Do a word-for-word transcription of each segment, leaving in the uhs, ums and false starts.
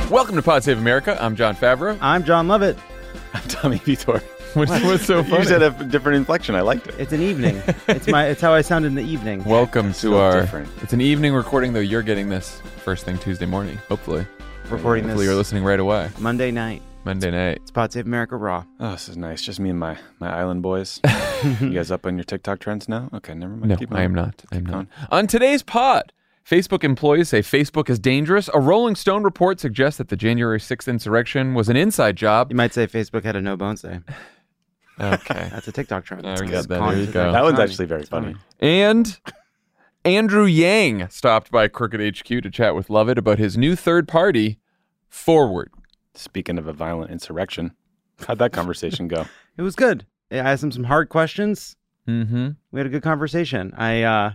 Welcome to Pod Save America. I'm John Favreau. I'm John Lovett. I'm Tommy Vitor. What's, what's so funny? You said a different inflection. I liked it. It's an evening. It's my. It's how I sound in the evening. Welcome to so our. different. It's an evening recording, though. You're getting this first thing Tuesday morning. Hopefully, Recording hopefully this you're listening right away. Monday night. Monday night. It's Pod Save America Raw. Oh, this is nice. Just me and my, my island boys. You guys up on your TikTok trends now? Okay, never mind. No, Keep I on. am not. I am Keep not. on. On today's pod, Facebook employees say Facebook is dangerous. A Rolling Stone report suggests that the January sixth insurrection was an inside job. You might say Facebook had a no bones day. Okay. That's a TikTok trend. There we It's go. There calling you it go. That one's Tommy. actually very funny. And Andrew Yang stopped by Crooked H Q to chat with Lovett about his new third party, Forward. Speaking of a violent insurrection, how'd that conversation go? It was good. I asked him some hard questions. Mm-hmm. We had a good conversation. I, uh,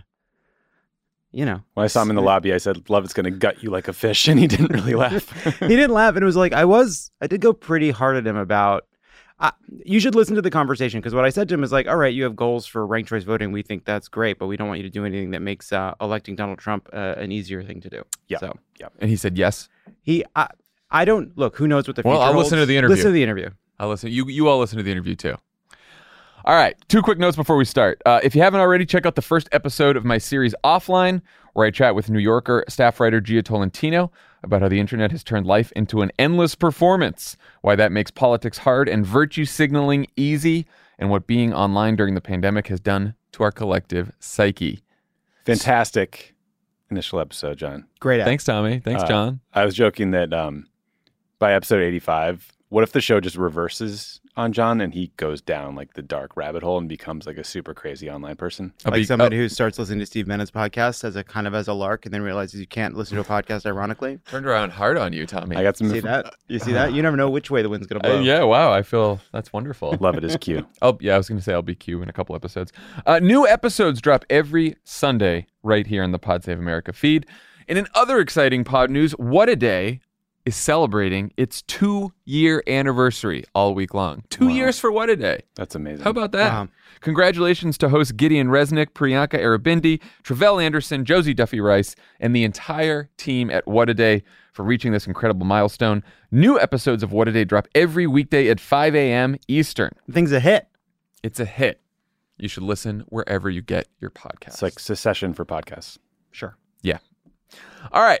you know, When I saw him in the lobby, I said, Lovett's going to gut you like a fish, and he didn't really laugh. he didn't laugh, and it was like I was. I did go pretty hard at him about. Uh, you should listen to the conversation because what I said to him is like, all right, you have goals for ranked choice voting. We think that's great, but we don't want you to do anything that makes uh, electing Donald Trump uh, an easier thing to do. Yeah. So And he said yes. he, I, I don't look. Who knows what the Well, future I'll holds. listen to the interview. Listen to the interview. I'll listen. You you all listen to the interview too. All right. Two quick notes before we start. Uh, if you haven't already, check out the first episode of my series Offline, where I chat with New Yorker staff writer Gia Tolentino about how the internet has turned life into an endless performance, why that makes politics hard and virtue signaling easy, and what being online during the pandemic has done to our collective psyche. Fantastic initial episode, John. Great. Act. Thanks, Tommy. Thanks, Uh, John. I was joking that um, by episode eighty-five, what if the show just reverses on John and he goes down like the dark rabbit hole and becomes like a super crazy online person? I'll Like be- somebody oh, who starts listening to Steve Bennett's podcast as a kind of as a lark, and then realizes you can't listen to a podcast ironically. turned around hard on you, Tommy. I got some See that? You see that? You never know which way the wind's gonna Uh, blow. yeah, wow. I feel that's wonderful. Love it as Q. Oh, yeah, I was going to say I'll be Q in a couple episodes. Uh, new episodes drop every Sunday right here in the Pod Save America feed. And in other exciting pod news, What a Day is celebrating its two-year anniversary all week long. Two Wow. years for What a Day. That's amazing. How about that? Wow. Congratulations to hosts Gideon Resnick, Priyanka Arabindi, Travell Anderson, Josie Duffy Rice, and the entire team at What a Day for reaching this incredible milestone. New episodes of What a Day drop every weekday at five a.m. Eastern. The thing's a hit. It's a hit. You should listen wherever you get your podcasts. It's like Secession for podcasts. Sure. Yeah. All right.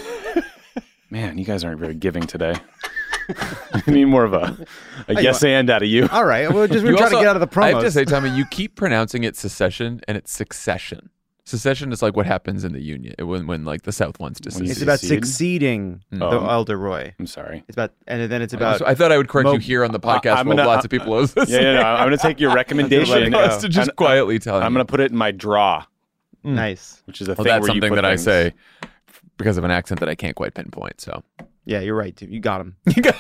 Man, you guys aren't very giving today. I need more of a, a you yes want- and out of you. All right. Well, just we're You trying to also- get out of the promos. I have to say, Tommy, you keep pronouncing it secession and it's succession. Secession is like what happens in the Union when, when like the South wants to When you it's secede. about Succeed? succeeding the Oh. elder Roy. I'm sorry. It's about, and then it's about. So I thought I would correct Mo- you here on the podcast I'm while gonna- lots of people listen. Yeah, yeah, no, I'm going to take your recommendation. let it Us to just and quietly tell I'm you. going to put it in my draw, Nice. which is a Well, thing that's where you something put that I things. say because of an accent that I can't quite pinpoint. So Yeah, you're right. Too. You got him.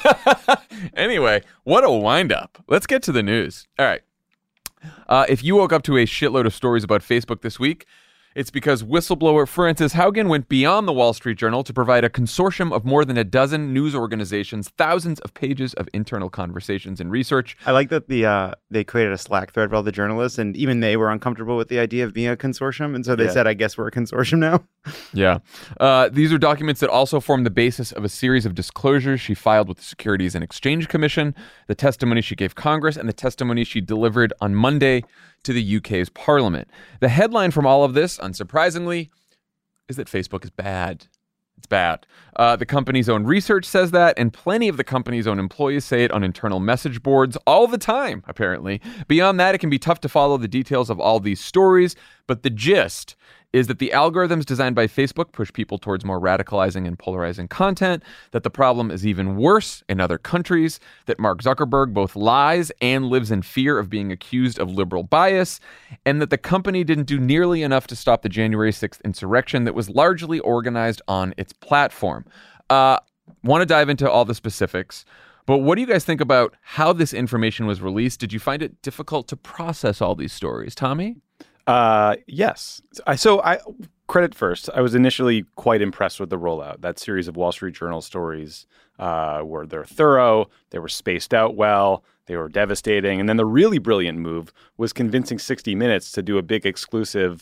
anyway, what a wind up. Let's get to the news. All right. Uh, if you woke up to a shitload of stories about Facebook this week, it's because whistleblower Frances Haugen went beyond the Wall Street Journal to provide a consortium of more than a dozen news organizations, thousands of pages of internal conversations and research. I like that the uh, they created a Slack thread for all the journalists, and even they were uncomfortable with the idea of being a consortium, and so they Yeah. said, "I guess we're a consortium now." Yeah. Uh, these are documents that also form the basis of a series of disclosures she filed with the Securities and Exchange Commission, the testimony she gave Congress, and the testimony she delivered on Monday to the U K's Parliament. The headline from all of this, unsurprisingly, is that Facebook is bad. It's bad. Uh, the company's own research says that, and plenty of the company's own employees say it on internal message boards all the time, apparently. Beyond that, it can be tough to follow the details of all these stories, but the gist is that the algorithms designed by Facebook push people towards more radicalizing and polarizing content, that the problem is even worse in other countries, that Mark Zuckerberg both lies and lives in fear of being accused of liberal bias, and that the company didn't do nearly enough to stop the January sixth insurrection that was largely organized on its platform. Uh, want to dive into all the specifics, but what do you guys think about how this information was released? Did you find it difficult to process all these stories, Tommy? Uh, yes. I, so I credit first. I was initially quite impressed with the rollout. That series of Wall Street Journal stories uh, were they're thorough. They were spaced out well. They were devastating. And then the really brilliant move was convincing sixty minutes to do a big exclusive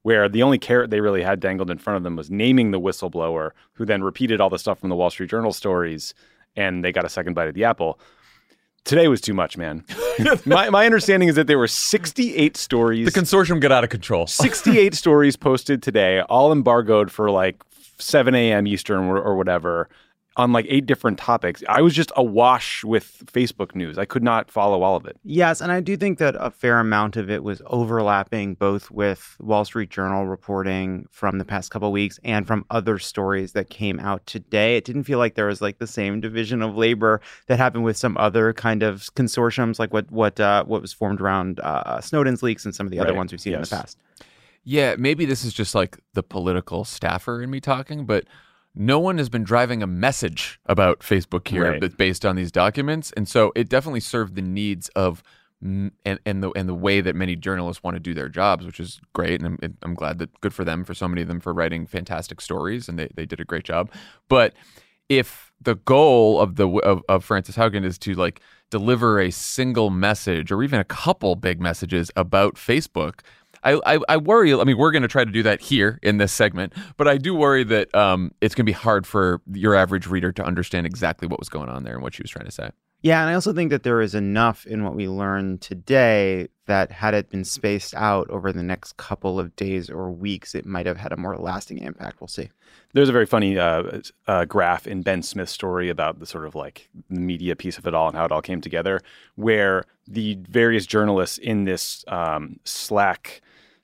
where the only carrot they really had dangled in front of them was naming the whistleblower, who then repeated all the stuff from the Wall Street Journal stories, and they got a second bite at the apple. Today was too much, man. my my understanding is that there were sixty-eight stories. The consortium got out of control. sixty-eight stories posted today, all embargoed for like seven a.m. Eastern or, or whatever, on like eight different topics. I was just awash with Facebook news. I could not follow all of it. Yes, and I do think that a fair amount of it was overlapping both with Wall Street Journal reporting from the past couple of weeks and from other stories that came out today. It didn't feel like there was like the same division of labor that happened with some other kind of consortiums, like what what uh, what was formed around uh, Snowden's leaks and some of the other Right. ones we've seen Yes. in the past. Yeah, maybe this is just like the political staffer in me talking, but no one has been driving a message about Facebook here Right. that's based on these documents, and so it definitely served the needs of mm, and and the and the way that many journalists want to do their jobs, which is great, and I'm, I'm glad that good for them, for so many of them, for writing fantastic stories, and they, they did a great job. But if the goal of the of, of Frances Haugen is to like deliver a single message or even a couple big messages about Facebook, I, I, I worry. I mean, we're going to try to do that here in this segment, but I do worry that um, it's going to be hard for your average reader to understand exactly what was going on there and what she was trying to say. Yeah, and I also think that there is enough in what we learned today that had it been spaced out over the next couple of days or weeks, it might have had a more lasting impact. We'll see. There's a very funny uh, uh, graph in Ben Smith's story about the sort of like media piece of it all and how it all came together, where the various journalists in this um, Slack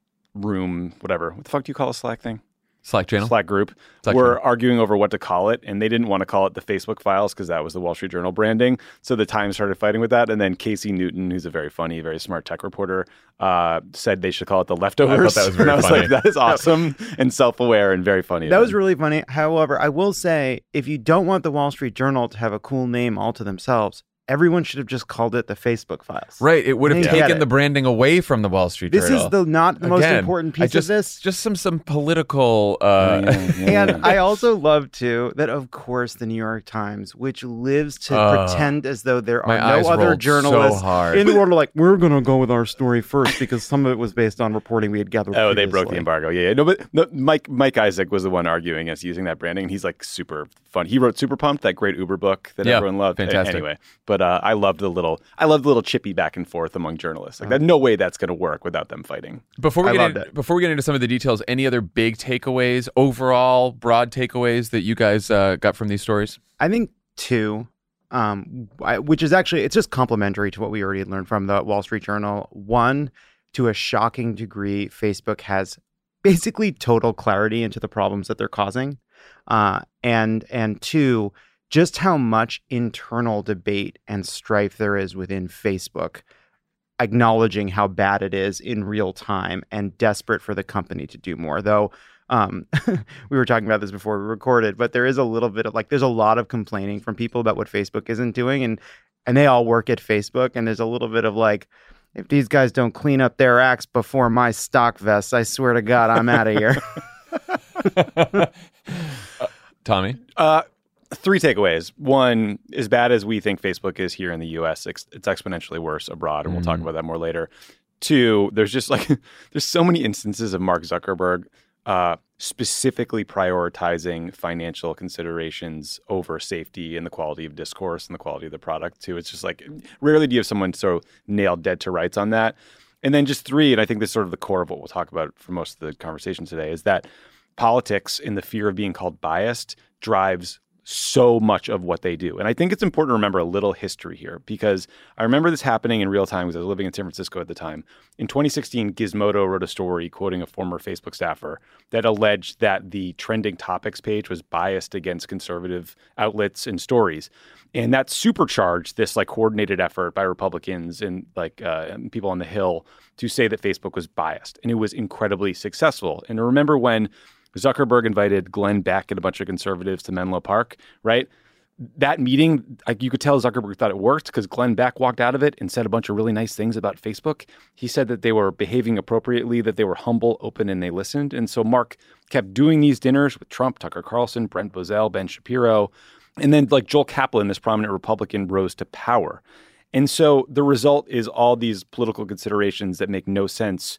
room, whatever, what the fuck do you call a Slack thing? Slack channel. Slack group Slack were channel. arguing over what to call it, and they didn't want to call it the Facebook Files because that was the Wall Street Journal branding. So the Times started fighting with that, and then Casey Newton, who's a very funny, very smart tech reporter, uh, said they should call it the Leftovers. that was very and I was funny. like, that is awesome and self-aware and very funny. That was really funny. However, I will say, if you don't want the Wall Street Journal to have a cool name all to themselves, everyone should have just called it the Facebook Files. Right. It would have They get taken it. the branding away from the Wall Street This Journal. is the not the most Again, important I piece just, of this. Just some some political. Uh, Yeah, yeah, And yeah. I also love, too, that, of course, the New York Times, which lives to Uh, pretend as though there my are eyes no other rolled journalists so hard. in the world, are like, we're going to go with our story first because some of it was based on reporting we had gathered Oh, they broke the previously. embargo. Yeah, yeah. No, but no, Mike Mike Isaac was the one arguing us using that branding, and he's like super fun. He wrote Super Pumped, that great Uber book that Yeah, everyone loved. A- fantastic. Anyway, but uh, I loved the little, I loved the little chippy back and forth among journalists. Like, there's no way that's going to work without them fighting. Before we I get loved into, it. before we get into some of the details, any other big takeaways, overall broad takeaways that you guys uh, got from these stories? I think two, um, I, which is actually, it's just complementary to what we already had learned from the Wall Street Journal. One, to a shocking degree, Facebook has basically total clarity into the problems that they're causing. Uh, and, and two, just how much internal debate and strife there is within Facebook, acknowledging how bad it is in real time and desperate for the company to do more. Though um, we were talking about this before we recorded, but there is a little bit of like, there's a lot of complaining from people about what Facebook isn't doing. And, and they all work at Facebook. And there's a little bit of like, if these guys don't clean up their acts before my stock vests, I swear to God, I'm out of here. uh, Tommy? Uh, three takeaways. One, as bad as we think Facebook is here in the U S, it's, it's exponentially worse abroad, and we'll talk about that more later. Two, there's just like, there's so many instances of Mark Zuckerberg uh, specifically prioritizing financial considerations over safety and the quality of discourse and the quality of the product too. It's just like, rarely do you have someone so nailed dead to rights on that. And then just three, and I think this is sort of the core of what we'll talk about for most of the conversation today, is that politics and the fear of being called biased drives so much of what they do. And I think it's important to remember a little history here, because I remember this happening in real time because I was living in San Francisco at the time. In twenty sixteen, Gizmodo wrote a story quoting a former Facebook staffer that alleged that the trending topics page was biased against conservative outlets and stories. And that supercharged this like coordinated effort by Republicans and like uh, people on the Hill to say that Facebook was biased. And it was incredibly successful. And remember when Zuckerberg invited Glenn Beck and a bunch of conservatives to Menlo Park, right? That meeting, like, you could tell Zuckerberg thought it worked because Glenn Beck walked out of it and said a bunch of really nice things about Facebook. He said that they were behaving appropriately, that they were humble, open, and they listened. And so Mark kept doing these dinners with Trump, Tucker Carlson, Brent Bozell, Ben Shapiro. And then like Joel Kaplan, this prominent Republican, rose to power. And so the result is all these political considerations that make no sense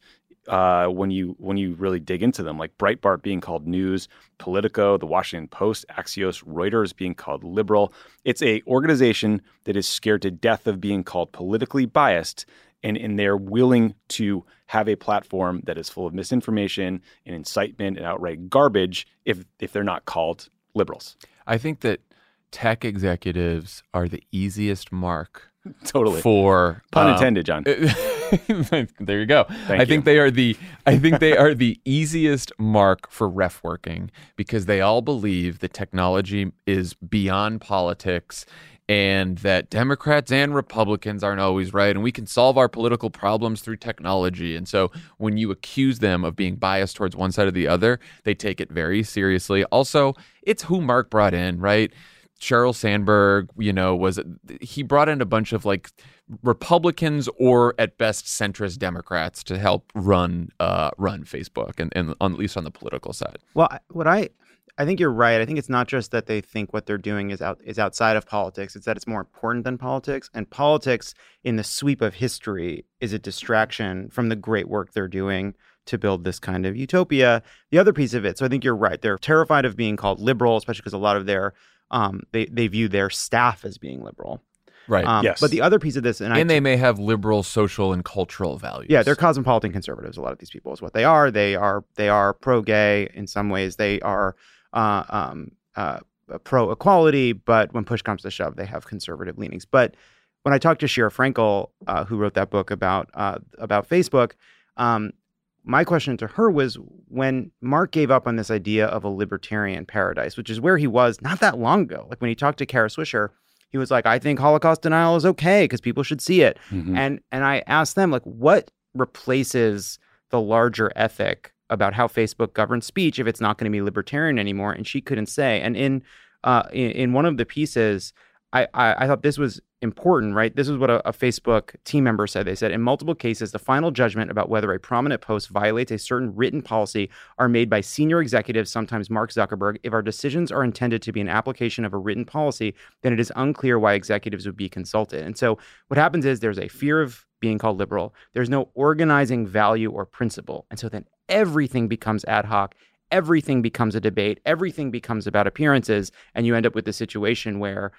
uh, when you when you really dig into them, like Breitbart being called news, Politico, the Washington Post, Axios, Reuters being called liberal. It's a organization that is scared to death of being called politically biased, and, and they're willing to have a platform that is full of misinformation and incitement and outright garbage if if they're not called liberals. I think that tech executives are the easiest mark Totally. for Pun um, intended, John. there you go. Thank I think you. they are the I think they are the easiest mark for ref working because they all believe that technology is beyond politics and that Democrats and Republicans aren't always right and we can solve our political problems through technology. And so when you accuse them of being biased towards one side or the other, they take it very seriously. Also, it's who Mark brought in, right? Sheryl Sandberg, you know, was he brought in a bunch of like Republicans or at best centrist Democrats to help run uh, run Facebook and, and on, at least on the political side. Well, I- what I I think you're right. I think it's not just that they think what they're doing is out is outside of politics. It's that it's more important than politics. And politics in the sweep of history is a distraction from the great work they're doing to build this kind of utopia. The other piece of it, so I think you're right. They're terrified of being called liberal, especially because a lot of their um they, they view their staff as being liberal. Right. Um, Yes. But the other piece of this, and, And I, they may have liberal, social, and cultural values. yeah, they're cosmopolitan conservatives. A lot of these people is what they are. They are they are pro-gay in some ways. They are uh, um, uh, pro-equality, but when push comes to shove, they have conservative leanings. But when I talked to Shira Frankel, uh, who wrote that book about uh, about Facebook, um, my question to her was when Mark gave up on this idea of a libertarian paradise, which is where he was not that long ago. Like when he talked to Kara Swisher, he was like, I think Holocaust denial is okay because people should see it. Mhm. And and I asked them, like, what replaces the larger ethic about how Facebook governs speech if it's not going to be libertarian anymore? And she couldn't say. And in uh, in, in one of the pieces, I, I, I thought this was important, right? This is what a, a Facebook team member said. They said, in multiple cases, the final judgment about whether a prominent post violates a certain written policy are made by senior executives, sometimes Mark Zuckerberg. If our decisions are intended to be an application of a written policy, then it is unclear why executives would be consulted. And so what happens is there's a fear of being called liberal. There's no organizing value or principle. And so then everything becomes ad hoc. Everything becomes a debate. Everything becomes about appearances. And you end up with a situation where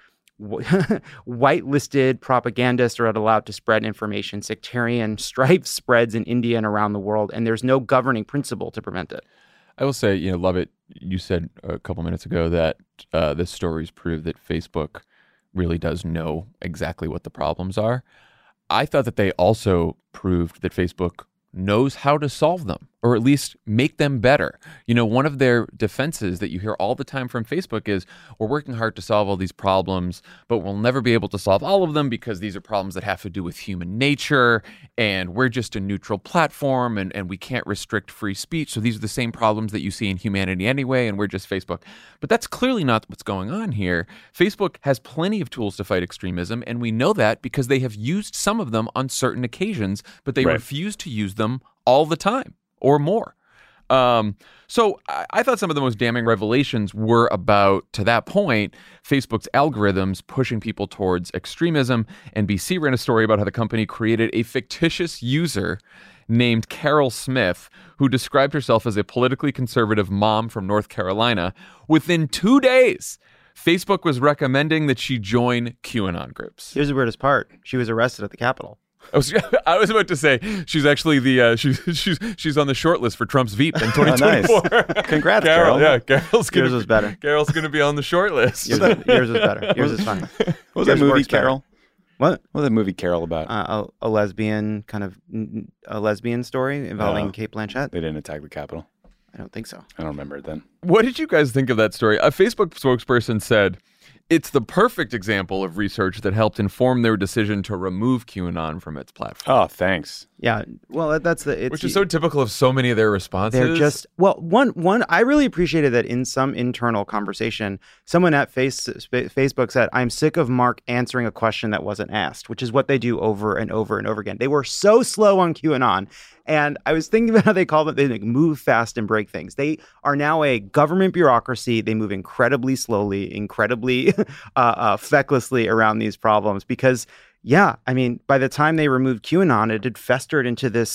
whitelisted propagandists are allowed to spread information. Sectarian strife spreads in India and around the world, and there's no governing principle to prevent it. I will say, you know, Lovett, you said a couple minutes ago that uh, the stories prove that Facebook really does know exactly what the problems are. I thought that they also proved that Facebook knows how to solve them, or at least make them better. You know, one of their defenses that you hear all the time from Facebook is, we're working hard to solve all these problems, but we'll never be able to solve all of them because these are problems that have to do with human nature, and we're just a neutral platform, and, and we can't restrict free speech. So these are the same problems that you see in humanity anyway, and we're just Facebook. But that's clearly not what's going on here. Facebook has plenty of tools to fight extremism, and we know that because they have used some of them on certain occasions, but they Right. refuse to use them all the time or more. Um, so I, I thought some of the most damning revelations were about, to that point, Facebook's algorithms pushing people towards extremism. N B C ran a story about how the company created a fictitious user named Carol Smith, who described herself as a politically conservative mom from North Carolina. Within two days, Facebook was recommending that she join QAnon groups. Here's the weirdest part. She was arrested at the Capitol. I was, I was about to say she's actually the uh, she's she's she's on the short list for Trump's Veep in twenty twenty-four. Congrats, Carol. Carol. Yeah, Carol's gonna Yours was be- better. Carol's gonna be on the short list. Yours, yours was better. Yours is funny. What was Yours that movie, works better. Carol? What? What was that movie, Carol, about? Uh, a, a lesbian kind of a lesbian story involving Oh. Kate Blanchett? They didn't attack the Capitol. I don't think so. I don't remember it then. What did you guys think of that story? A Facebook spokesperson said it's the perfect example of research that helped inform their decision to remove QAnon from its platform. Oh, thanks. Yeah. Well, that- that's the. It's, Which is so typical of so many of their responses. They're just well, one one. I really appreciated that in some internal conversation, someone at face, Sp- Facebook said, "I'm sick of Mark answering a question that wasn't asked," which is what they do over and over and over again. They were so slow on QAnon, and I was thinking about how they call it. They like, move fast and break things. They are now a government bureaucracy. They move incredibly slowly, incredibly uh, uh, fecklessly around these problems because. Yeah, I mean, by the time they removed QAnon, it had festered into this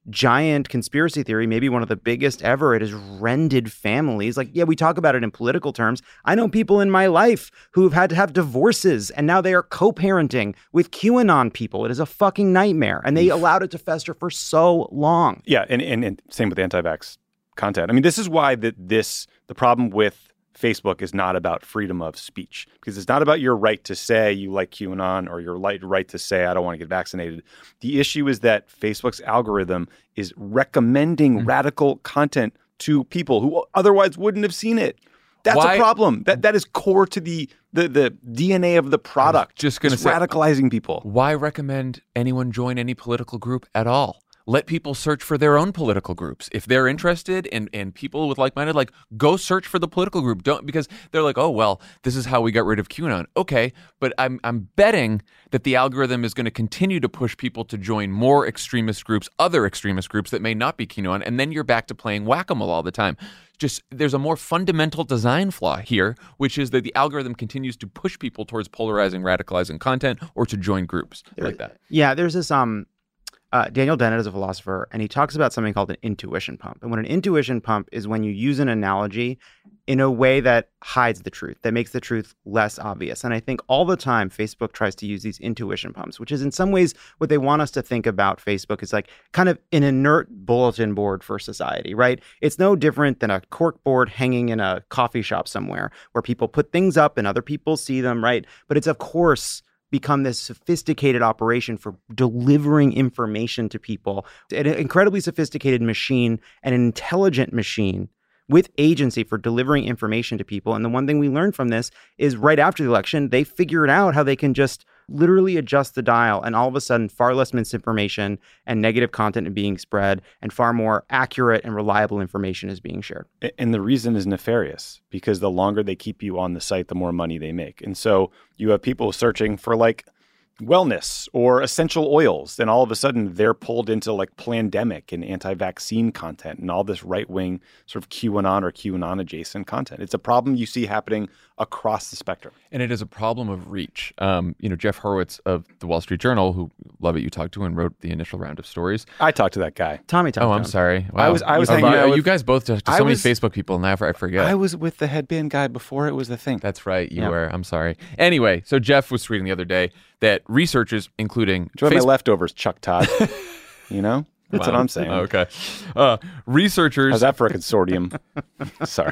giant conspiracy theory, maybe one of the biggest ever. It has rended families. Like, yeah, we talk about it in political terms. I know people in my life who have had to have divorces, and now they are co-parenting with QAnon people. It is a fucking nightmare. And they allowed it to fester for so long. Yeah, and, and, and same with anti-vax content. I mean, this is why that this the problem with Facebook is not about freedom of speech, because it's not about your right to say you like QAnon or your right to say I don't want to get vaccinated. The issue is that Facebook's algorithm is recommending mm-hmm. radical content to people who otherwise wouldn't have seen it. That's Why? a problem. That that is core to the the, the D N A of the product. Just going to say, radicalizing people. Why recommend anyone join any political group at all? Let people search for their own political groups. If they're interested in, in people with like-minded, like, go search for the political group. Don't, because they're like, oh, well, this is how we got rid of QAnon. Okay, but I'm I'm betting that the algorithm is going to continue to push people to join more extremist groups, other extremist groups that may not be QAnon, and then you're back to playing whack-a-mole all the time. Just there's a more fundamental design flaw here, which is that the algorithm continues to push people towards polarizing, radicalizing content or to join groups there, like that. Yeah, there's this... um. Uh, Daniel Dennett is a philosopher, and he talks about something called an intuition pump. And what an intuition pump is when you use an analogy in a way that hides the truth, that makes the truth less obvious. And I think all the time Facebook tries to use these intuition pumps, which is in some ways what they want us to think about Facebook is like kind of an inert bulletin board for society, right? It's no different than a cork board hanging in a coffee shop somewhere where people put things up and other people see them, right? But it's, of course, become this sophisticated operation for delivering information to people, an incredibly sophisticated machine, an intelligent machine with agency for delivering information to people. And the one thing we learned from this is right after the election, they figured out how they can just literally adjust the dial, and all of a sudden far less misinformation and negative content is being spread, and far more accurate and reliable information is being shared. And the reason is nefarious, because the longer they keep you on the site, the more money they make. And so you have people searching for like wellness or essential oils, and all of a sudden they're pulled into like plandemic and anti-vaccine content and all this right-wing sort of QAnon or QAnon adjacent content. It's a problem you see happening across the spectrum. And it is a problem of reach. Um, you know, Jeff Horowitz of the Wall Street Journal, who love it you talked to and wrote the initial round of stories. I talked to that guy. Tommy talked Oh, to I'm him. sorry. Wow. I was I was you, hanging out you with, guys both talked to so I many was, Facebook people, now I forget. I was with the headband guy before it was the thing. That's right. You Yeah. were. I'm sorry. Anyway, so Jeff was tweeting the other day that researchers, including Do you Facebook- have my leftovers, Chuck Todd? You know? That's Wow. what I'm saying. Okay. Uh, researchers. How's that for a consortium? Sorry.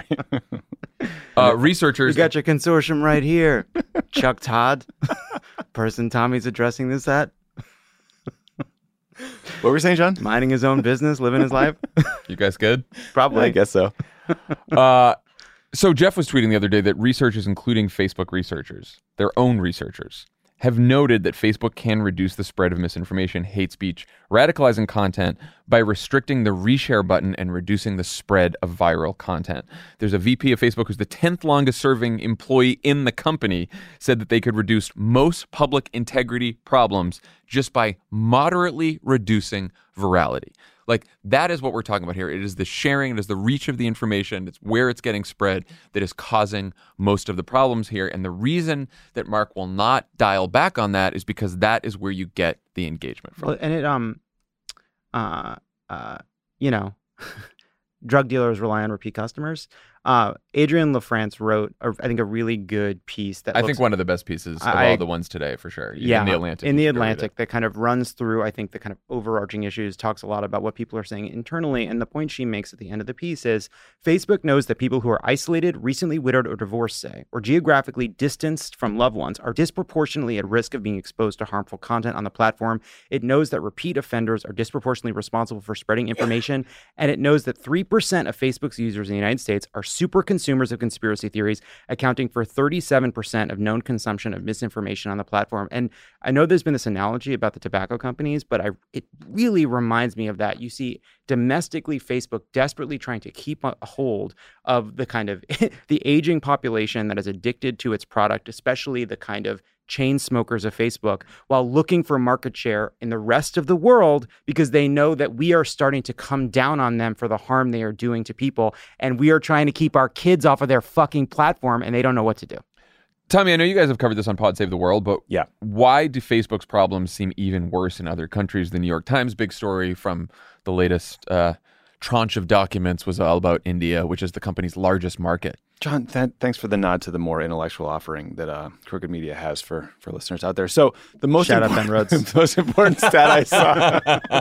uh, You researchers. got your consortium right here. Chuck Todd, person Tommy's addressing this at, What were we saying, John? minding his own business, living his life. You guys good? Probably. I guess so. Uh, so Jeff was tweeting the other day that researchers, including Facebook researchers, their own researchers, have noted that Facebook can reduce the spread of misinformation, hate speech, radicalizing content by restricting the reshare button and reducing the spread of viral content. There's a V P of Facebook who's the tenth longest serving employee in the company, said that they could reduce most public integrity problems just by moderately reducing virality. Like, that is what we're talking about here. It is the sharing, it is the reach of the information, it's where it's getting spread that is causing most of the problems here. And the reason that Mark will not dial back on that is because that is where you get the engagement from. Well, and it, um, uh, uh, you know, drug dealers rely on repeat customers. Uh, Adrian LaFrance wrote, a, I think, a really good piece that I looks, think one of the best pieces of I- all the ones today, for sure. yeah, In the Atlantic. in the you should go read Atlantic, it. that kind of runs through, I think, the kind of overarching issues, talks a lot about what people are saying internally. And the point she makes at the end of the piece is Facebook knows that people who are isolated, recently widowed or divorced, say, or geographically distanced from loved ones are disproportionately at risk of being exposed to harmful content on the platform. It knows that repeat offenders are disproportionately responsible for spreading information. And it knows that three percent of Facebook's users in the United States are super consumers of conspiracy theories, accounting for thirty-seven percent of known consumption of misinformation on the platform. And I know there's been this analogy about the tobacco companies, but I it really reminds me of that. You see domestically Facebook desperately trying to keep a hold of the kind of the aging population that is addicted to its product, especially the kind of chain smokers of Facebook, while looking for market share in the rest of the world because they know that we are starting to come down on them for the harm they are doing to people. And we are trying to keep our kids off of their fucking platform, and they don't know what to do. Tommy, I know you guys have covered this on Pod Save the World, but Yeah. why do Facebook's problems seem even worse in other countries? The New York Times big story from the latest uh, tranche of documents was all about India, which is the company's largest market. John, th- thanks for the nod to the more intellectual offering that uh, Crooked Media has for, for listeners out there. So the most Shout out impor- Ben Rhodes. the most important stat I saw,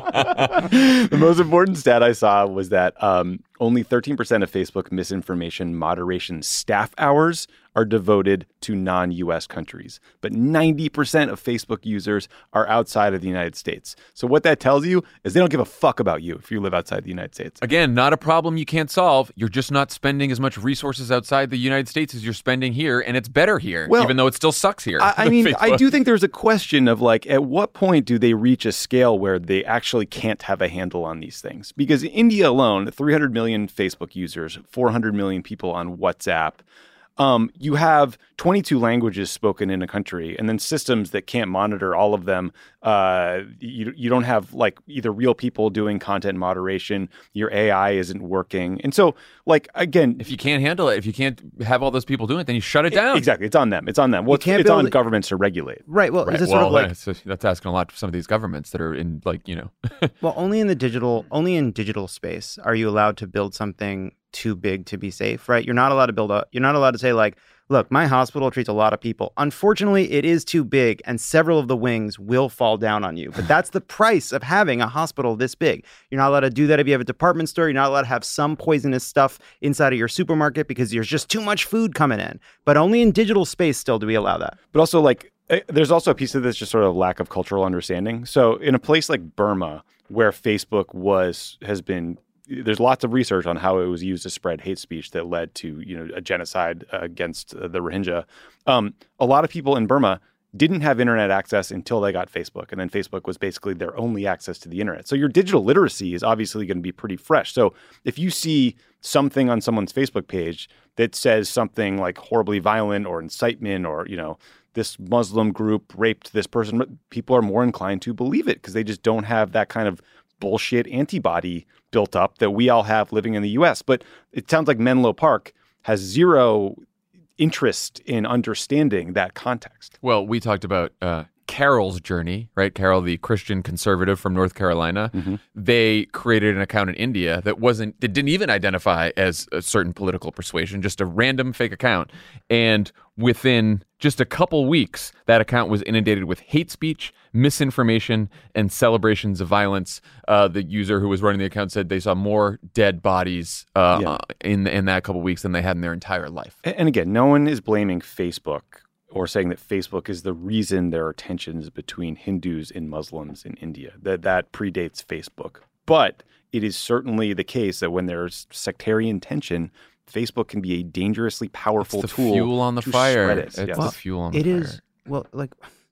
the most important stat I saw was that um, only thirteen percent of Facebook misinformation moderation staff hours are devoted to non-U S countries, but ninety percent of Facebook users are outside of the United States. So what that tells you is they don't give a fuck about you if you live outside the United States. Again, not a problem you can't solve. You're just not spending as much resources outside the United States as you're spending here, and it's better here, Well, even though it still sucks here. I, I mean, I Facebook. do think there's a question of like, at what point do they reach a scale where they actually can't have a handle on these things? Because India alone, three hundred million Facebook users, four hundred million people on WhatsApp. Um, you have twenty-two languages spoken in a country, and then systems that can't monitor all of them. Uh, you you don't have like either real people doing content moderation. Your A I isn't working, and so like again, If you can't handle it, if you can't have all those people doing it, then you shut it down. exactly, it's on them. It's on them. Well, it's, can't it's on build- governments to regulate. Right. Well, Right. is it Well, sort of like that's, that's asking a lot for some of these governments that are in, like, you know. well, only in the digital, only in digital space are you allowed to build something too big to be safe, right? You're not allowed to build a, you're not allowed to say like, look, my hospital treats a lot of people. Unfortunately, it is too big and several of the wings will fall down on you. But that's the price of having a hospital this big. You're not allowed to do that if you have a department store. You're not allowed to have some poisonous stuff inside of your supermarket because there's just too much food coming in. But only in digital space still do we allow that. But also, like, eh, there's also a piece of this just sort of lack of cultural understanding. So in a place like Burma, where Facebook was, has been, there's lots of research on how it was used to spread hate speech that led to, you know, a genocide uh, against uh, the Rohingya. Um, a lot of people in Burma didn't have internet access until they got Facebook. And then Facebook was basically their only access to the internet. So your digital literacy is obviously going to be pretty fresh. So if you see something on someone's Facebook page that says something like horribly violent or incitement or, you know, this Muslim group raped this person, people are more inclined to believe it because they just don't have that kind of bullshit antibody built up that we all have living in the U S. But it sounds like Menlo Park has zero interest in understanding that context. Well, we talked about uh, Carol's journey, right? Carol, the Christian conservative from North Carolina. Mm-hmm. They created an account in India that wasn't, that didn't even identify as a certain political persuasion, just a random fake account. And within just a couple weeks, that account was inundated with hate speech, misinformation, and celebrations of violence. Uh, the user who was running the account said they saw more dead bodies uh, Yeah. in in that couple weeks than they had in their entire life. A- And again, no one is blaming Facebook or saying that Facebook is the reason there are tensions between Hindus and Muslims in India. That that predates Facebook. But it is certainly the case that when there's sectarian tension, Facebook can be a dangerously powerful It's the tool fuel on the to fire. spread it. It's Yes. the fuel on the It fire. is, well, like,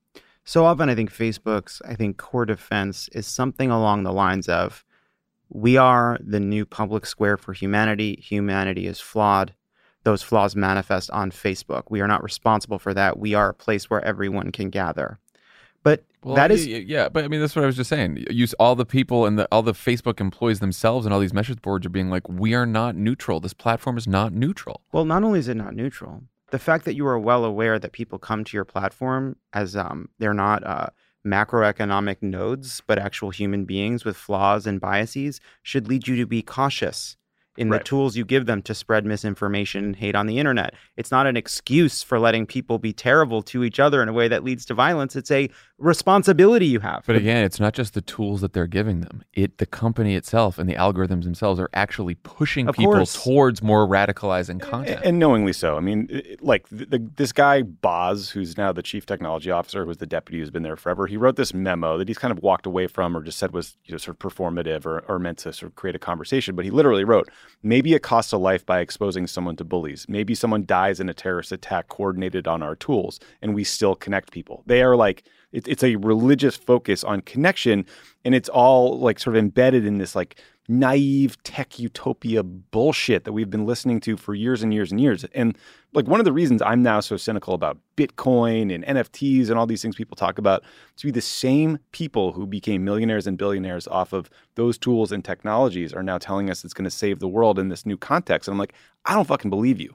so often I think Facebook's, I think, core defense is something along the lines of, we are the new public square for humanity. Humanity is flawed. Those flaws manifest on Facebook. We are not responsible for that. We are a place where everyone can gather. But Well, that is, y- y- yeah, but I mean that's what I was just saying. Use all the people and the all the Facebook employees themselves and all these message boards are being like, we are not neutral. This platform is not neutral. well, not only is it not neutral, the fact that you are well aware that people come to your platform as um, they're not uh, macroeconomic nodes, but actual human beings with flaws and biases should lead you to be cautious in Right. the tools you give them to spread misinformation and hate on the internet. It's not an excuse for letting people be terrible to each other in a way that leads to violence. It's a responsibility you have. But again, it's not just the tools that they're giving them. It the company itself and the algorithms themselves are actually pushing Of people course. towards more radicalizing content. And knowingly so. I mean, it- like the, the, this guy, Boz, who's now the chief technology officer, who's the deputy who's been there forever, he wrote this memo that he's kind of walked away from or just said was, you know, sort of performative or, or meant to sort of create a conversation. But he literally wrote, maybe it costs a life by exposing someone to bullies. Maybe someone dies in a terrorist attack coordinated on our tools, and we still connect people. They are like, it, it's a religious focus on connection, and it's all like sort of embedded in this like naive tech utopia bullshit that we've been listening to for years and years and years. And like one of the reasons I'm now so cynical about Bitcoin and N F Ts and all these things people talk about to be the same people who became millionaires and billionaires off of those tools and technologies are now telling us it's going to save the world in this new context. And I'm like, I don't fucking believe you.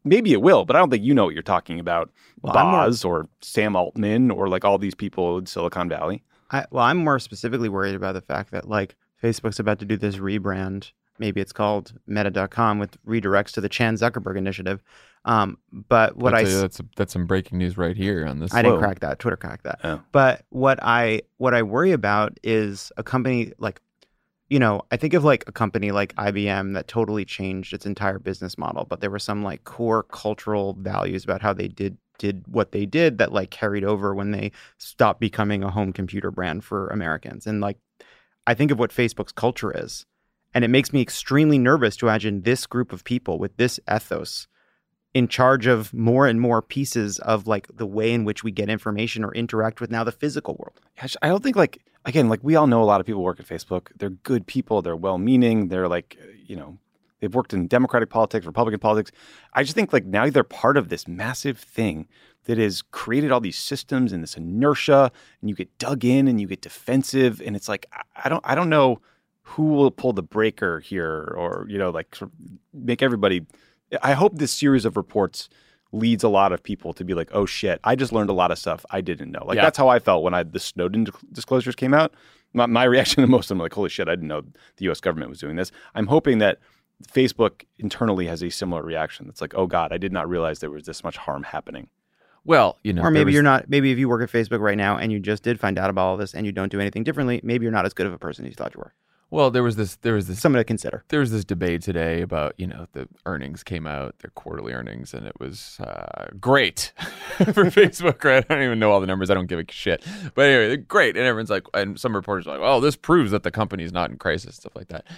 maybe it will, but I don't think you know what you're talking about. Well, I'm more- Boz or Sam Altman or like all these people in Silicon Valley. I, well, I'm more specifically worried about the fact that like Facebook's about to do this rebrand. Maybe it's called Meta dot com with redirects to the Chan Zuckerberg initiative. Um, but what I I'd say that's that's some breaking news right here on this. I didn't Whoa. crack that. Twitter cracked that. Oh. But what I what I worry about is a company like, you know, I think of like a company like I B M that totally changed its entire business model, but there were some like core cultural values about how they did did what they did that like carried over when they stopped becoming a home computer brand for Americans. And like, I think of what Facebook's culture is, and it makes me extremely nervous to imagine this group of people with this ethos in charge of more and more pieces of like the way in which we get information or interact with now the physical world. I don't think like, again, like we all know a lot of people work at Facebook. They're good people. They're well-meaning. They're like, you know, they've worked in Democratic politics, Republican politics. I just think like now they're part of this massive thing that has created all these systems and this inertia, and you get dug in and you get defensive. And it's like, I don't, I don't know who will pull the breaker here or, you know, like sort of make everybody. I hope this series of reports leads a lot of people to be like, oh shit, I just learned a lot of stuff I didn't know. Like Yeah. that's how I felt when I the Snowden disclosures came out. My, my reaction to most of them, like, holy shit, I didn't know the U S government was doing this. I'm hoping that Facebook internally has a similar reaction. It's like, oh God, I did not realize there was this much harm happening. Well, you know, Or there maybe was- you're not, maybe if you work at Facebook right now and you just did find out about all this and you don't do anything differently, maybe you're not as good of a person as you thought you were. Well, there was this. There was this. Something to consider. There was this debate today about, you know, the earnings came out, their quarterly earnings, and it was uh, great for Facebook, right? I don't even know all the numbers. I don't give a shit. But anyway, they're great. And everyone's like, and some reporters are like, oh, this proves that the company's not in crisis, stuff like that.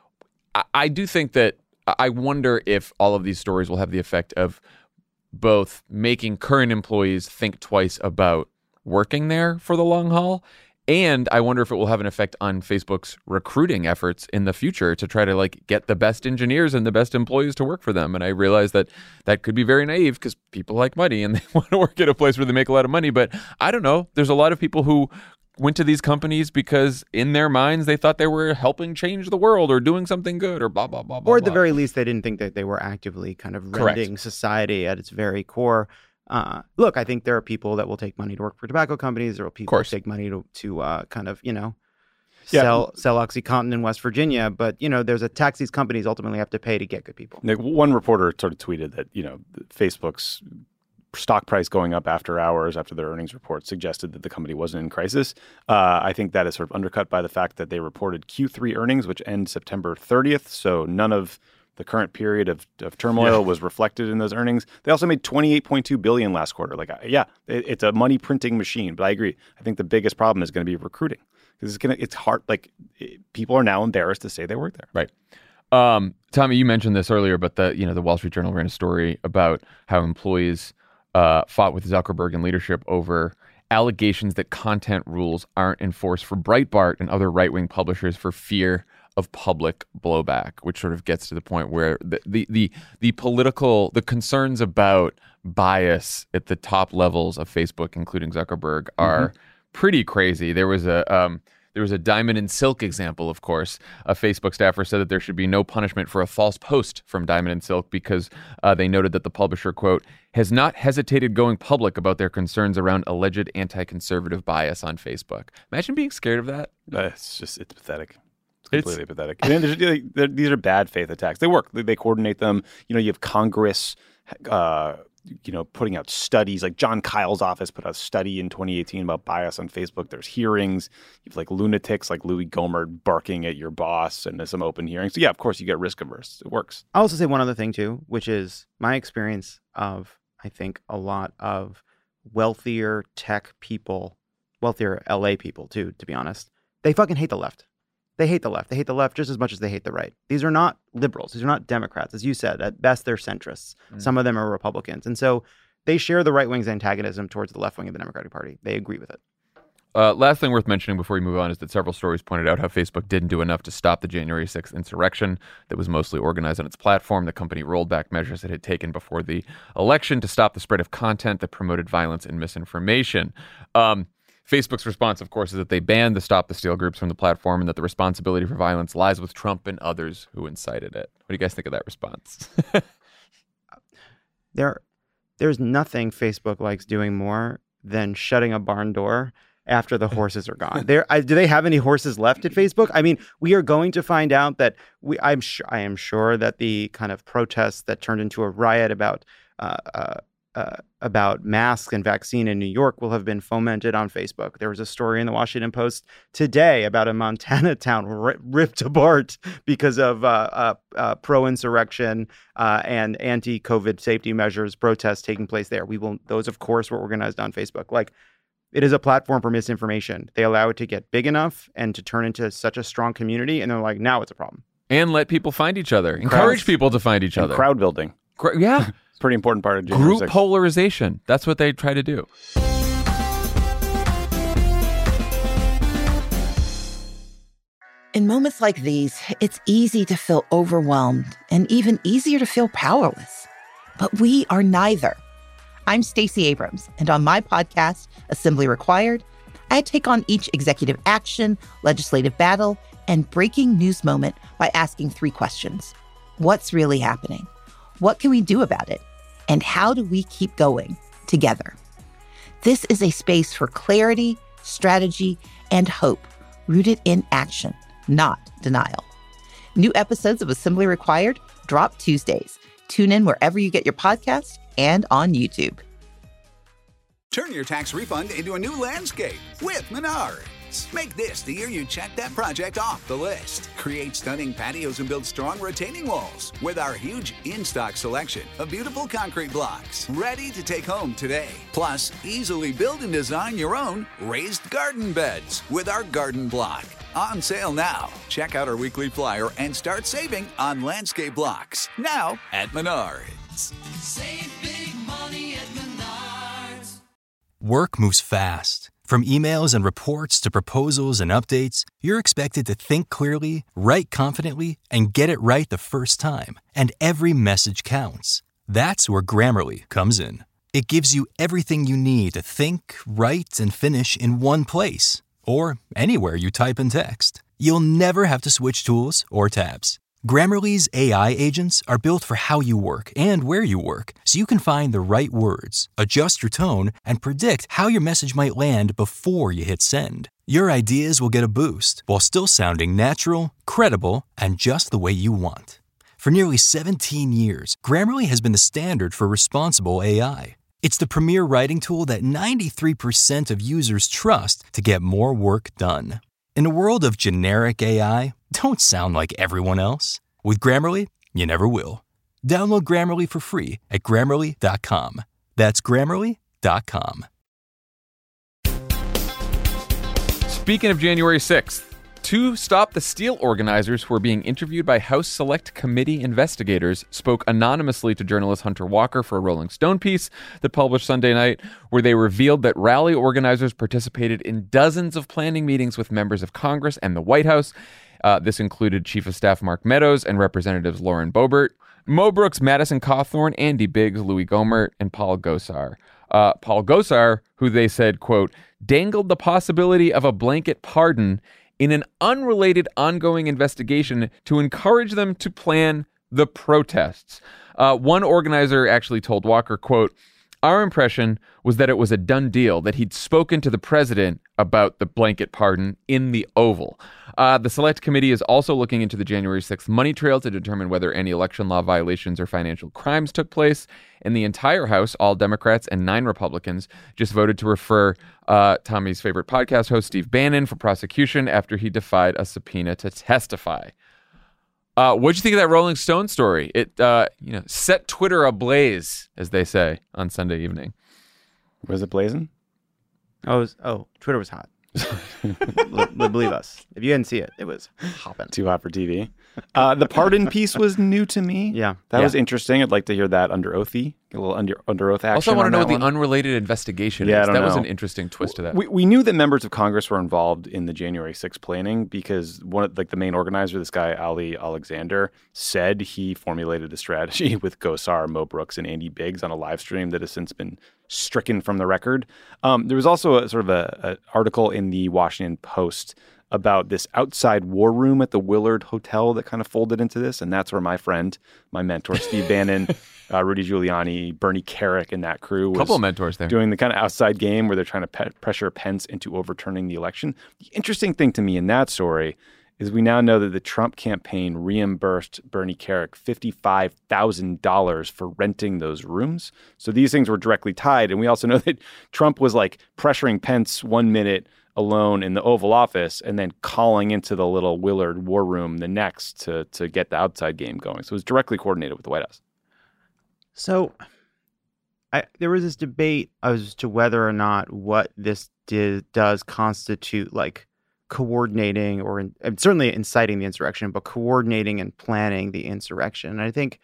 I, I do think that, I wonder if all of these stories will have the effect of both making current employees think twice about working there for the long haul. And I wonder if it will have an effect on Facebook's recruiting efforts in the future to try to like get the best engineers and the best employees to work for them. And I realize that that could be very naive because people like money and they want to work at a place where they make a lot of money. But I don't know. There's a lot of people who went to these companies because in their minds they thought they were helping change the world or doing something good or blah, blah, blah, blah. Or at the blah. very least, they didn't think that they were actively kind of Correct. rending society at its very core. Uh, look, I think there are people that will take money to work for tobacco companies. There are people course. who take money to, to uh, kind of, you know, Yeah. sell sell OxyContin in West Virginia. But, you know, there's a tax these companies ultimately have to pay to get good people. Like, one reporter sort of tweeted that, you know, Facebook's stock price going up after hours after their earnings report suggested that the company wasn't in crisis. Uh, I think that is sort of undercut by the fact that they reported Q three earnings, which end September thirtieth. So none of the current period of, of turmoil Yeah. was reflected in those earnings. They also made twenty-eight point two billion dollars last quarter. Like, uh, yeah, it, it's a money printing machine. But I agree. I think the biggest problem is going to be recruiting because it's going to. It's hard. Like, it, people are now embarrassed to say they work there. Right. Um, Tommy, you mentioned this earlier, but the you know the Wall Street Journal ran a story about how employees uh, fought with Zuckerberg and leadership over allegations that content rules aren't enforced for Breitbart and other right-wing publishers for fear of public blowback, which sort of gets to the point where the the the, the political the concerns about bias at the top levels of Facebook, including Zuckerberg, are Mm-hmm. pretty crazy. There was a um, there was a Diamond and Silk example, of course. A Facebook staffer said that there should be no punishment for a false post from Diamond and Silk because uh, they noted that the publisher, quote, has not hesitated going public about their concerns around alleged anti-conservative bias on Facebook. Imagine being scared of that. Uh, it's just, it's pathetic. It's It's- completely pathetic. And then there's, like, they're- these are bad faith attacks. They work. They, they coordinate them. You know, you have Congress, uh, you know, putting out studies. Like John Kyle's office put out a study in twenty eighteen about bias on Facebook. There's hearings. You have like lunatics like Louis Gohmert barking at your boss and there's some open hearings. So yeah, of course you get risk averse. It works. I'll also say one other thing too, which is my experience of, I think, a lot of wealthier tech people, wealthier L A people too, to be honest. They fucking hate the left. They hate the left. They hate the left just as much as they hate the right. These are not liberals. These are not Democrats. As you said, at best, they're centrists. Mm. Some of them are Republicans. And so they share the right wing's antagonism towards the left wing of the Democratic Party. They agree with it. Uh, last thing worth mentioning before we move on is that several stories pointed out how Facebook didn't do enough to stop the January sixth insurrection that was mostly organized on its platform. The company rolled back measures it had taken before the election to stop the spread of content that promoted violence and misinformation. Um, Facebook's response, of course, is that they banned the Stop the Steal groups from the platform and that the responsibility for violence lies with Trump and others who incited it. What do you guys think of that response? there, there's nothing Facebook likes doing more than shutting a barn door after the horses are gone. There, I, do they have any horses left at Facebook? I mean, we are going to find out that we. I'm sure. I am sure that the kind of protests that turned into a riot about uh, uh, uh, about masks and vaccine in New York will have been fomented on Facebook. There was a story in the Washington Post today about a Montana town r- ripped apart because of uh, uh, uh, pro-insurrection uh, and anti-COVID safety measures protests taking place there. We will. Those, of course, were organized on Facebook. Like. It is a platform for misinformation. They allow it to get big enough and to turn into such a strong community. And they're like, now it's a problem. And let people find each other. Encourage Crowds. people to find each And other. crowd building. Cr- yeah. It's a pretty important part of January Group sixth. polarization. That's what they try to do. In moments like these, it's easy to feel overwhelmed and even easier to feel powerless. But we are neither. I'm Stacey Abrams, and on my podcast, Assembly Required, I take on each executive action, legislative battle, and breaking news moment by asking three questions. What's really happening? What can we do about it? And how do we keep going together? This is a space for clarity, strategy, and hope, rooted in action, not denial. New episodes of Assembly Required drop Tuesdays. Tune in wherever you get your podcasts and on YouTube. Turn your tax refund into a new landscape with Menards. Make this the year you check that project off the list. Create stunning patios and build strong retaining walls with our huge in-stock selection of beautiful concrete blocks ready to take home today. Plus, easily build and design your own raised garden beds with our garden block. On sale now. Check out our weekly flyer and start saving on landscape blocks. Now at Menards. Save big money at Menards. Work moves fast. From emails and reports to proposals and updates, you're expected to think clearly, write confidently, and get it right the first time. And every message counts. That's where Grammarly comes in. It gives you everything you need to think, write, and finish in one place. Or anywhere you type and text. You'll never have to switch tools or tabs. Grammarly's A I agents are built for how you work and where you work, so you can find the right words, adjust your tone, and predict how your message might land before you hit send. Your ideas will get a boost while still sounding natural, credible, and just the way you want. For nearly seventeen years, Grammarly has been the standard for responsible A I. It's the premier writing tool that ninety-three percent of users trust to get more work done. In a world of generic A I, don't sound like everyone else. With Grammarly, you never will. Download Grammarly for free at Grammarly dot com. That's Grammarly dot com. Speaking of January sixth, two Stop the Steal organizers who were being interviewed by House Select Committee investigators spoke anonymously to journalist Hunter Walker for a Rolling Stone piece that published Sunday night, where they revealed that rally organizers participated in dozens of planning meetings with members of Congress and the White House. Uh, this included Chief of Staff Mark Meadows and Representatives Lauren Boebert, Mo Brooks, Madison Cawthorn, Andy Biggs, Louis Gohmert, and Paul Gosar. Uh, Paul Gosar, who they said, quote, dangled the possibility of a blanket pardon in an unrelated ongoing investigation to encourage them to plan the protests. Uh, one organizer actually told Walker, quote, our impression was that it was a done deal, that he'd spoken to the president about the blanket pardon in the Oval. Uh, the Select Committee is also looking into the January sixth money trail to determine whether any election law violations or financial crimes took place. And the entire House, all Democrats and nine Republicans, just voted to refer uh, Tommy's favorite podcast host, Steve Bannon, for prosecution after he defied a subpoena to testify. Uh, what'd you think of that Rolling Stone story? It uh, you know, set Twitter ablaze, as they say, on Sunday evening. Was it blazing? Oh, it was, oh, Twitter was hot. L- believe us. If you didn't see it, it was hopping. Too hot for T V. Uh, the pardon piece was new to me. Yeah. That yeah. was interesting. I'd like to hear that under oathy. A little under, under oath action. Also, I want to on know that what one. the unrelated investigation Yeah, I is. don't That was know. an interesting twist to that. We we knew that members of Congress were involved in the January sixth planning because one of like the main organizer, this guy Ali Alexander, said he formulated a strategy with Gosar, Mo Brooks, and Andy Biggs on a live stream that has since been stricken from the record. Um, there was also a sort of a, a article in the Washington Post about this outside war room at the Willard Hotel that kind of folded into this. And that's where my friend, my mentor, Steve Bannon, uh, Rudy Giuliani, Bernie Kerik, and that crew was A couple of mentors there. doing the kind of outside game where they're trying to pe- pressure Pence into overturning the election. The interesting thing to me in that story is we now know that the Trump campaign reimbursed Bernie Kerik fifty-five thousand dollars for renting those rooms. So these things were directly tied. And we also know that Trump was like pressuring Pence one minute alone in the Oval Office and then calling into the little Willard war room the next to to get the outside game going. So it was directly coordinated with the White House. So I, there was this debate as to whether or not what this did, does constitute like coordinating or in, and certainly inciting the insurrection, but coordinating and planning the insurrection. And I think,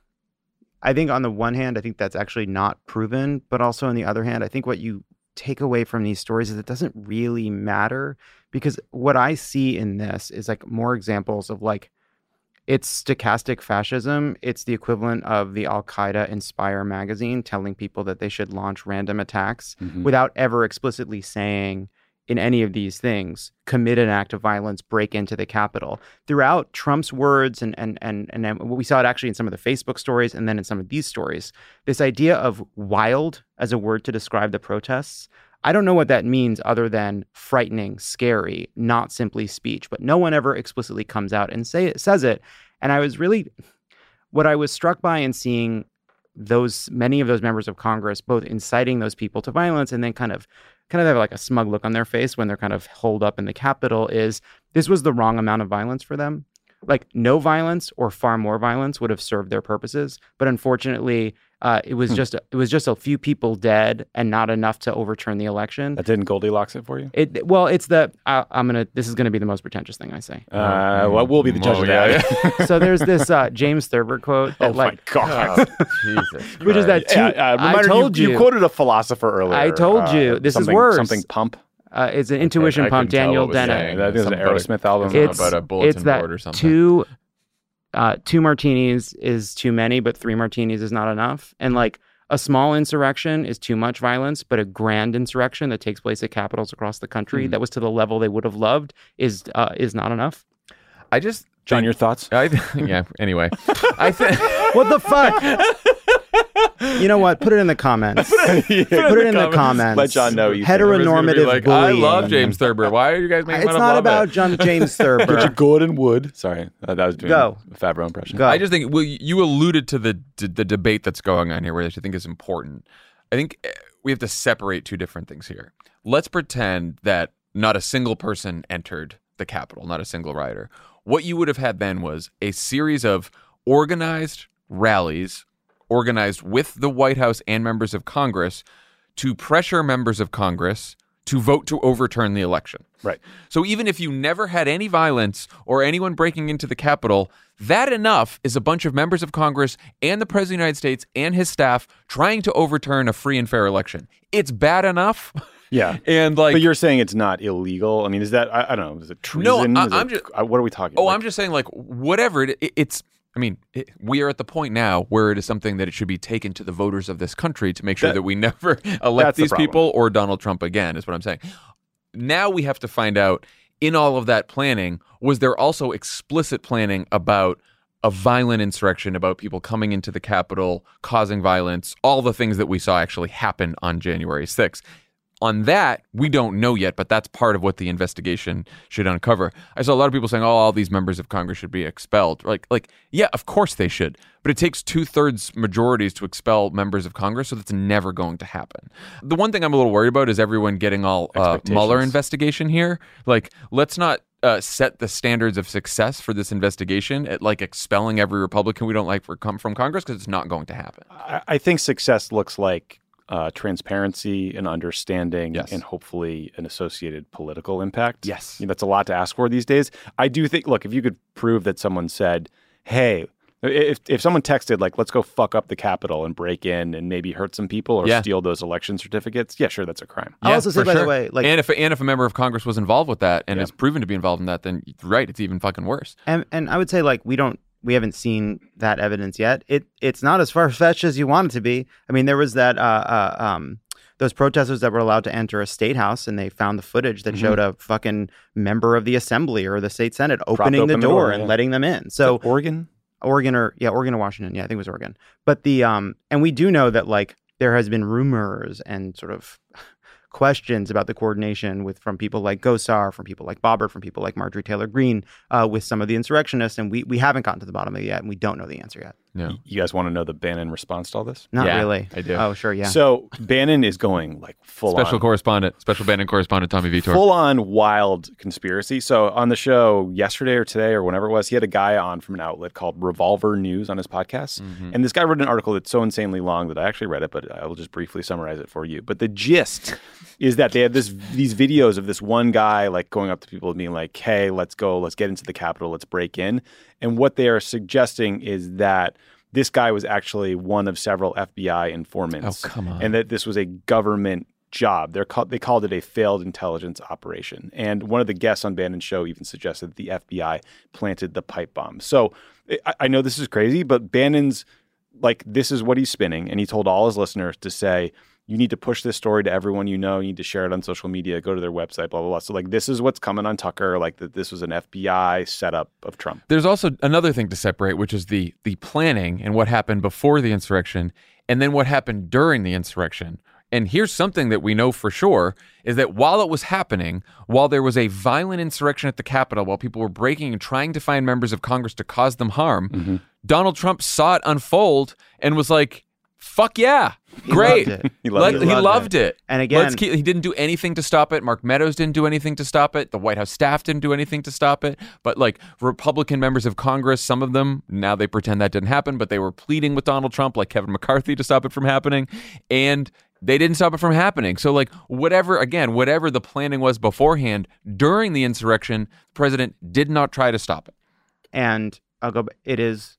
I think on the one hand, I think that's actually not proven, but also on the other hand, I think what you take away from these stories is it doesn't really matter, because what I see in this is like more examples of like, it's stochastic fascism. It's the equivalent of the Al-Qaeda Inspire magazine telling people that they should launch random attacks Mm-hmm. without ever explicitly saying in any of these things, commit an act of violence, break into the Capitol. Throughout Trump's words, and and and and then we saw it actually in some of the Facebook stories and then in some of these stories, this idea of wild as a word to describe the protests, I don't know what that means other than frightening, scary, not simply speech. But no one ever explicitly comes out and say it, says it. And I was really, what I was struck by in seeing those, many of those members of Congress, both inciting those people to violence and then kind of, kind of have like a smug look on their face when they're kind of holed up in the Capitol, is this was the wrong amount of violence for them. Like no violence or far more violence would have served their purposes. But unfortunately, uh, it was just a, it was just a few people dead and not enough to overturn the election. That didn't Goldilocks it for you? It well, it's the I, I'm gonna. This is gonna be the most pretentious thing I say. Uh, well, we'll be the judge Oh, of yeah, that. So there's this uh, James Thurber quote that Oh like, my God. Jesus which is that two, Yeah, uh, I reminder, told you, you, you quoted a philosopher earlier. I told you. uh, This is something- worse. Something pump. uh, it's an intuition I pump. couldn't tell Daniel what was Dennett. saying. I think it was an Something about a- Aerosmith album. something It's about a bulletin it's that board or something. two, uh, two martinis is too many, but three martinis is not enough. And like a small insurrection is too much violence, but a grand insurrection that takes place at capitals across the country Mhm. that was to the level they would have loved is uh, is not enough. I just John, think- your thoughts? I th- yeah. Anyway, I think What the fuck? You know what? Put it in the comments. Put it in the comments. Let John know you think. Heteronormative like, bullying. I love James Thurber. Why are you guys making It's fun of not Love about It? John James Thurber. Gordon Wood. Sorry, uh, that was doing Go. a Favreau impression. Go. I just think well, you alluded to the the, the debate that's going on here, which I think is important. I think eh, we have to separate two different things here. Let's pretend that not a single person entered the Capitol, not a single rioter. What you would have had then was a series of organized rallies, organized with the White House and members of Congress, to pressure members of Congress to vote to overturn the election. Right. So even if you never had any violence or anyone breaking into the Capitol, that enough is a bunch of members of Congress and the President of the United States and his staff trying to overturn a free and fair election. It's bad enough. Yeah. And like, But you're saying it's not illegal. I mean, is that, I, I don't know, is it treason? No, I- Is I'm it- just- uh, what are we talking oh, about? I'm just saying, like, whatever it, it, it's. I mean, it, we are at the point now where it is something that it should be taken to the voters of this country to make sure That- that, we never that's elect the these problem. people or Donald Trump again, is what I'm saying. Now we have to find out, in all of that planning, was there also explicit planning about a violent insurrection, about people coming into the Capitol, causing violence, all the things that we saw actually happen on January sixth. On that, we don't know yet, but that's part of what the investigation should uncover. I saw a lot of people saying, oh, all these members of Congress should be expelled. Like, like, yeah, of course they should. But it takes two-thirds majorities to expel members of Congress, so that's never going to happen. The one thing I'm a little worried about is everyone getting all uh, Expectations. Mueller investigation here. Like, let's not uh, set the standards of success for this investigation at, like, expelling every Republican we don't like for, come from Congress, because it's not going to happen. I, I think success looks like uh, transparency and understanding, Yes. and hopefully an associated political impact. Yes. You know, that's a lot to ask for these days. I do think, look, if you could prove that someone said, hey, if if someone texted, like, let's go fuck up the Capitol and break in and maybe hurt some people or Yeah. steal those election certificates, yeah, sure, that's a crime. I'll also say, for by the sure. way, like- and if and if a member of Congress was involved with that and Yeah. is proven to be involved in that, then right, it's even fucking worse. And and I would say like we don't we haven't seen that evidence yet. It it's not as far fetched as you want it to be. I mean, there was that uh, uh um those protesters that were allowed to enter a state house, and they found the footage that mm-hmm. showed a fucking member of the assembly or the state senate opening open the door, the door and yeah. letting them in. So Oregon, Oregon, or yeah, Oregon or Washington. Yeah, I think it was Oregon. But the um, and we do know that like there has been rumors and sort of questions about the coordination with from people like Gosar, from people like Boebert, from people like Marjorie Taylor Greene, uh, with some of the insurrectionists, and we we haven't gotten to the bottom of it yet, and we don't know the answer yet. No. You guys want to know the Bannon response to all this? Not yeah, really. I do. Oh, sure, yeah. So Bannon is going like full special on. correspondent, special Bannon correspondent Tommy Vitor. Full on wild conspiracy. So on the show yesterday or today or whenever it was, he had a guy on from an outlet called Revolver News on his podcast. Mm-hmm. And this guy wrote an article that's so insanely long that I actually read it, but I will just briefly summarize it for you. But the gist is that they had this these videos of this one guy like going up to people and being like, hey, let's go, let's get into the Capitol, let's break in. And what they are suggesting is that this guy was actually one of several F B I informants. Oh, come on. And that this was a government job. They're called, they called it a failed intelligence operation. And one of the guests on Bannon's show even suggested that the F B I planted the pipe bomb. So I, I know this is crazy, but Bannon's like, this is what he's spinning. And he told all his listeners to say, you need to push this story to everyone you know. You need to share it on social media, go to their website, blah, blah, blah. So like, this is what's coming on Tucker, like that this was an F B I setup of Trump. There's also another thing to separate, which is the the planning and what happened before the insurrection and then what happened during the insurrection. And here's something that we know for sure is that while it was happening, while there was a violent insurrection at the Capitol, while people were breaking and trying to find members of Congress to cause them harm, mm-hmm. Donald Trump saw it unfold and was like, fuck yeah. Great. He loved it. He loved Let, it. he Loved loved it. it. And again- Let's keep, he didn't do anything to stop it. Mark Meadows didn't do anything to stop it. The White House staff didn't do anything to stop it. But like Republican members of Congress, some of them, now they pretend that didn't happen, but they were pleading with Donald Trump, like Kevin McCarthy, to stop it from happening. And they didn't stop it from happening. So like whatever, again, whatever the planning was beforehand, during the insurrection, the president did not try to stop it. And I'll go, it is,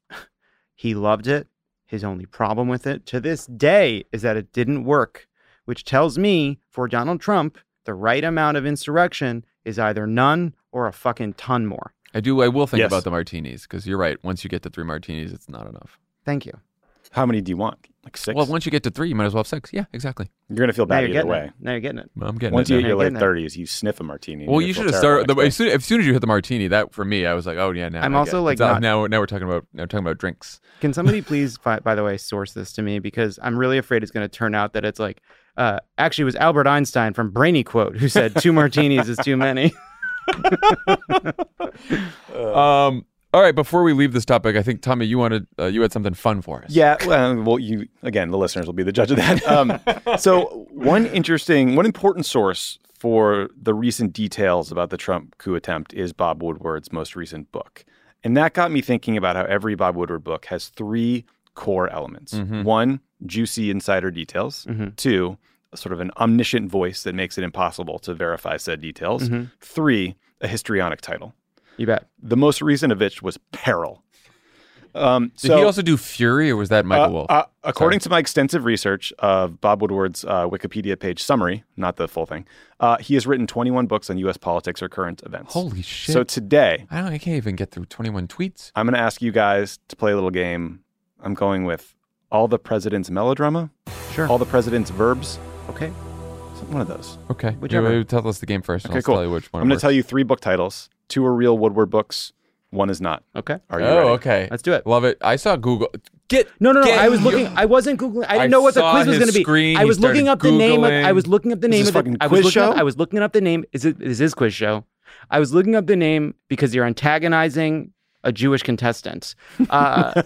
he loved it. His only problem with it to this day is that it didn't work, which tells me for Donald Trump, the right amount of insurrection is either none or a fucking ton more. I do. I will think Yes. about the martinis because you're right. Once you get to three martinis, it's not enough. Thank you. How many do you want? Like six? Well, once you get to three, you might as well have six. Yeah, exactly. You're going to feel Now bad you're either getting way. it. Now you're getting it. Well, I'm getting Once it you now. hit your Getting late it. thirties, you sniff a martini. Well, you're you gonna should feel have started. terrible The, as, next day. soon, as soon as you hit the martini, that for me, I was like, oh yeah, now I'm I also, get it. like, It's, uh, not- now. Now we're talking about now we're talking about drinks. Can somebody please, by, by the way, source this to me? Because I'm really afraid it's going to turn out that it's like, uh, actually, it was Albert Einstein from Brainy Quote who said two martinis is too many. Um. All right. Before we leave this topic, I think Tommy, you wanted uh, you had something fun for us. Yeah, well, well, you again, the listeners will be the judge of that. Um, so, one interesting, one important source for the recent details about the Trump coup attempt is Bob Woodward's most recent book, and that got me thinking about how every Bob Woodward book has three core elements: Mm-hmm. one, juicy insider details; Mm-hmm. two, sort of an omniscient voice that makes it impossible to verify said details; Mm-hmm. three, a histrionic title. You bet. The most recent of which was Peril. Um, Did so, he also do Fury, or was that Michael uh, Wolff? uh, according to my extensive research of Bob Woodward's uh, Wikipedia page summary, not the full thing, uh, he has written twenty-one books on U S politics or current events. Holy shit! So today, I don't. I can't even get through twenty-one tweets. I'm going to ask you guys to play a little game. I'm going with all the president's melodrama, Sure. all the president's verbs, Okay. one of those. Okay. Whichever. You, you tell us the game first. And Okay, I'll cool. tell you which one. I'm going to works. tell you three book titles. Two are real Woodward books. One is not. Okay. Are you Oh, ready? okay. Let's do it. Love it. I saw Google. Get No, no, no. get I was your- looking. I wasn't googling. I didn't I know what the saw quiz was his going to be. screen. I He was looking started up the name. Of, Googling. I was looking up the name this of the. fucking I was quiz looking up. show? I was looking up the name. Is it? Is his quiz show? I was looking up the name because you're antagonizing a Jewish contestant. Uh,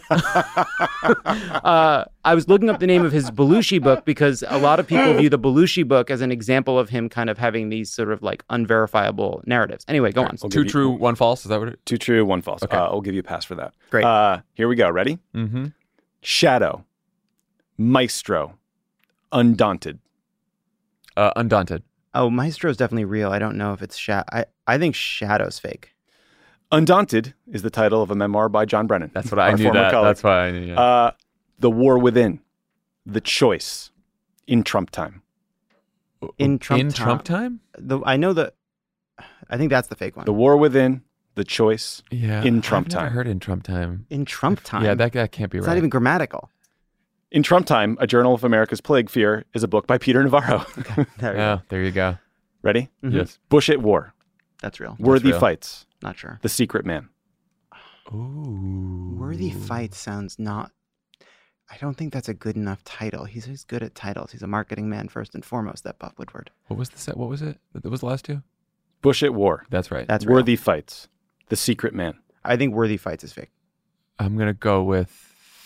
uh, I was looking up the name of his Belushi book because a lot of people view the Belushi book as an example of him kind of having these sort of like unverifiable narratives. Anyway, go on. I'll Two give you- true, one false. Is that what it? Two true, one false. Okay. Uh, I'll give you a pass for that. Great. Uh, here we go. Ready? Mm-hmm. Shadow, Maestro, Undaunted. Uh, Undaunted. Oh, Maestro's definitely real. I don't know if it's Shadow. I, I think Shadow's fake. Undaunted is the title of a memoir by John Brennan. That's what I our knew. former That. colleague. That's why I knew. Yeah. Uh, The War Within, The Choice, In Trump Time. in Trump in time. Trump time. The I know the. I think that's the fake one. The War Within, The Choice, Yeah. In Trump I've never Time. heard in Trump time. in Trump time. Yeah, that that can't be it's right. not even grammatical. In Trump Time, A Journal of America's Plague Fear is a book by Peter Navarro. There you Yeah, go. there you go. Ready? Mhm. Yes. Bush at War. That's real. Worthy real. Fights. Not sure. The Secret Man. Ooh. Worthy Fight sounds not. I don't think that's a good enough title. He's, he's good at titles. He's a marketing man first and foremost, that Bob Woodward. What was the set? What was it? What was the last two? Bush at War. That's right. That's real. Worthy Fights. The Secret Man. I think Worthy Fights is fake. I'm going to go with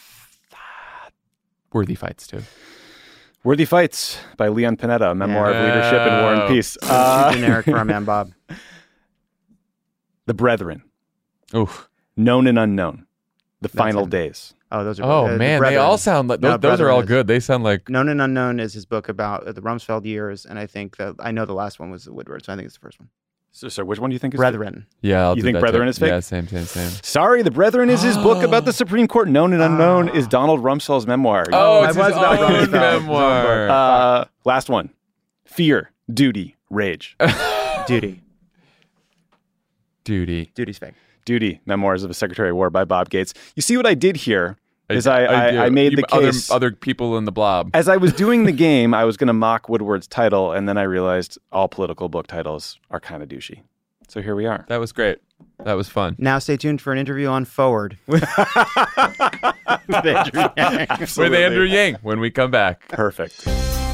Worthy Fights, too. Worthy Fights by Leon Panetta, a memoir Yeah. of leadership and war and peace. Too Uh, generic for our man, Bob. The Brethren. Oof. Known and Unknown. The That's Final him. Days. Oh, those are Oh, uh, the man. They Brethren. all sound like, No, those, those are all Brethren is- good. They sound like, Known and Unknown is his book about uh, the Rumsfeld years, and I think that I know the last one was Woodward, so I think it's the first one. So, so which one do you think is Brethren. yeah. I'll You do think that Brethren too. is fake? Yeah, same, same, same. Sorry, The Brethren is his book about the Supreme Court. Known and Unknown is Donald Rumsfeld's memoir. Oh, I it's was his about own Rumsfeld. His own memoir. book. Uh, last one. Fear, Duty, Rage. Duty. Duty. Duty's fake. Duty, Memoirs of a Secretary of War by Bob Gates. You see what I did here is I, I, I, do. I made You- the other, case. Other people in the blob. As I was doing the game, I was going to mock Woodward's title, and then I realized all political book titles are kind of douchey. So here we are. That was great. That was fun. Now stay tuned for an interview on Forward with Andrew Yang. With Andrew Yang when we come back. Perfect.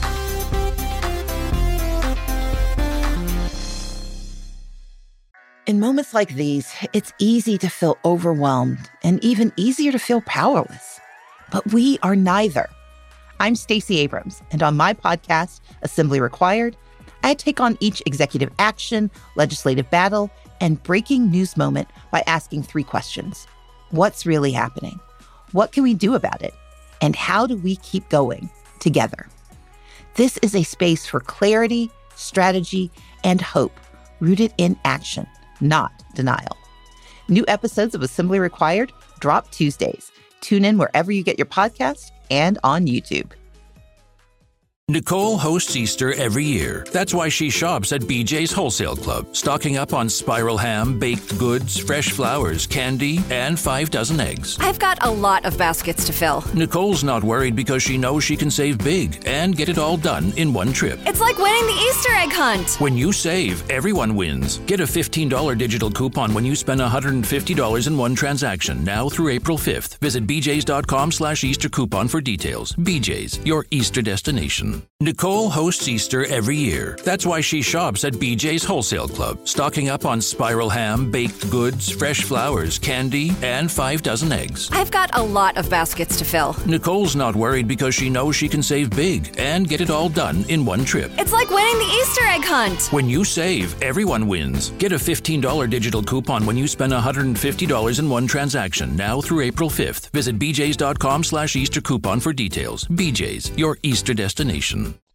In moments like these, it's easy to feel overwhelmed and even easier to feel powerless. But we are neither. I'm Stacey Abrams, and on my podcast, Assembly Required, I take on each executive action, legislative battle, and breaking news moment by asking three questions. What's really happening? What can we do about it? And how do we keep going together? This is a space for clarity, strategy, and hope, rooted in action, not denial. New episodes of Assembly Required drop Tuesdays. Tune in wherever you get your podcasts and on YouTube. Nicole hosts Easter every year. That's why she shops at B J's Wholesale Club, stocking up on spiral ham, baked goods, fresh flowers, candy, and five dozen eggs. I've got a lot of baskets to fill. Nicole's not worried because she knows she can save big and get it all done in one trip. It's like winning the Easter egg hunt. When you save, everyone wins. Get a fifteen dollars digital coupon when you spend one hundred fifty dollars in one transaction, now through April fifth. Visit bjs.com slash Easter coupon for details. B J's, your Easter destination. Nicole hosts Easter every year. That's why she shops at B J's Wholesale Club, stocking up on spiral ham, baked goods, fresh flowers, candy, and five dozen eggs. I've got a lot of baskets to fill. Nicole's not worried because she knows she can save big and get it all done in one trip. It's like winning the Easter egg hunt. When you save, everyone wins. Get a fifteen dollars digital coupon when you spend one hundred fifty dollars in one transaction, now through April fifth. Visit bjs.com slash Easter coupon for details. B J's, your Easter destination.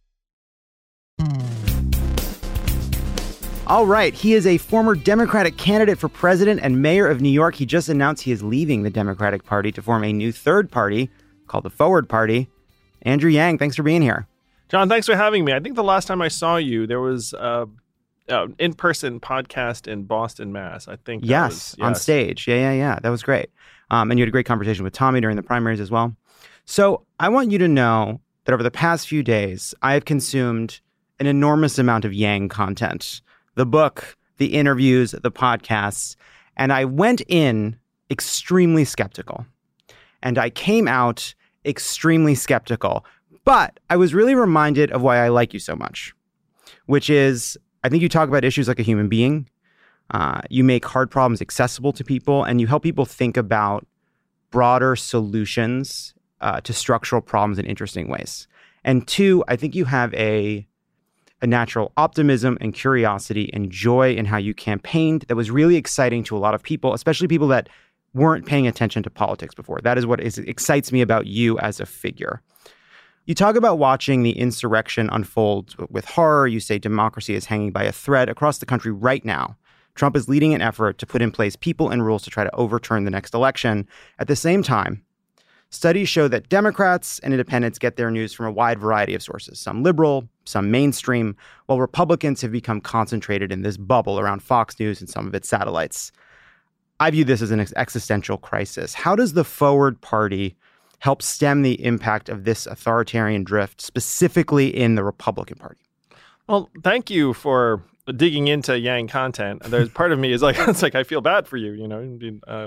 All right. He is a former Democratic candidate for president and mayor of New York. He just announced he is leaving the Democratic Party to form a new third party called the Forward Party. Andrew Yang, thanks for being here. John, thanks for having me. I think the last time I saw you, there was uh, an in-person podcast in Boston, Mass. I think. that Yes, was, on yes. stage. Yeah, yeah, yeah. That was great. Um, and you had a great conversation with Tommy during the primaries as well. So I want you to know that over the past few days, I have consumed an enormous amount of Yang content. The book, the interviews, the podcasts, and I went in extremely skeptical. And I came out extremely skeptical. But I was really reminded of why I like you so much, which is I think you talk about issues like a human being. Uh, you make hard problems accessible to people, and you help people think about broader solutions uh, to structural problems in interesting ways. And two, I think you have a a natural optimism and curiosity and joy in how you campaigned that was really exciting to a lot of people, especially people that weren't paying attention to politics before. That is what is, excites me about you as a figure. You talk about watching the insurrection unfold with horror. You say democracy is hanging by a thread across the country right now. Trump is leading an effort to put in place people and rules to try to overturn the next election. At the same time, studies show that Democrats and independents get their news from a wide variety of sources, some liberal, some mainstream, while Republicans have become concentrated in this bubble around Fox News and some of its satellites. I view this as an existential crisis. How does the Forward Party help stem the impact of this authoritarian drift, specifically in the Republican Party? Well, thank you for digging into Yang content. There's part of me is like, it's like, I feel bad for you, you know? Uh,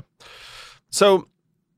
so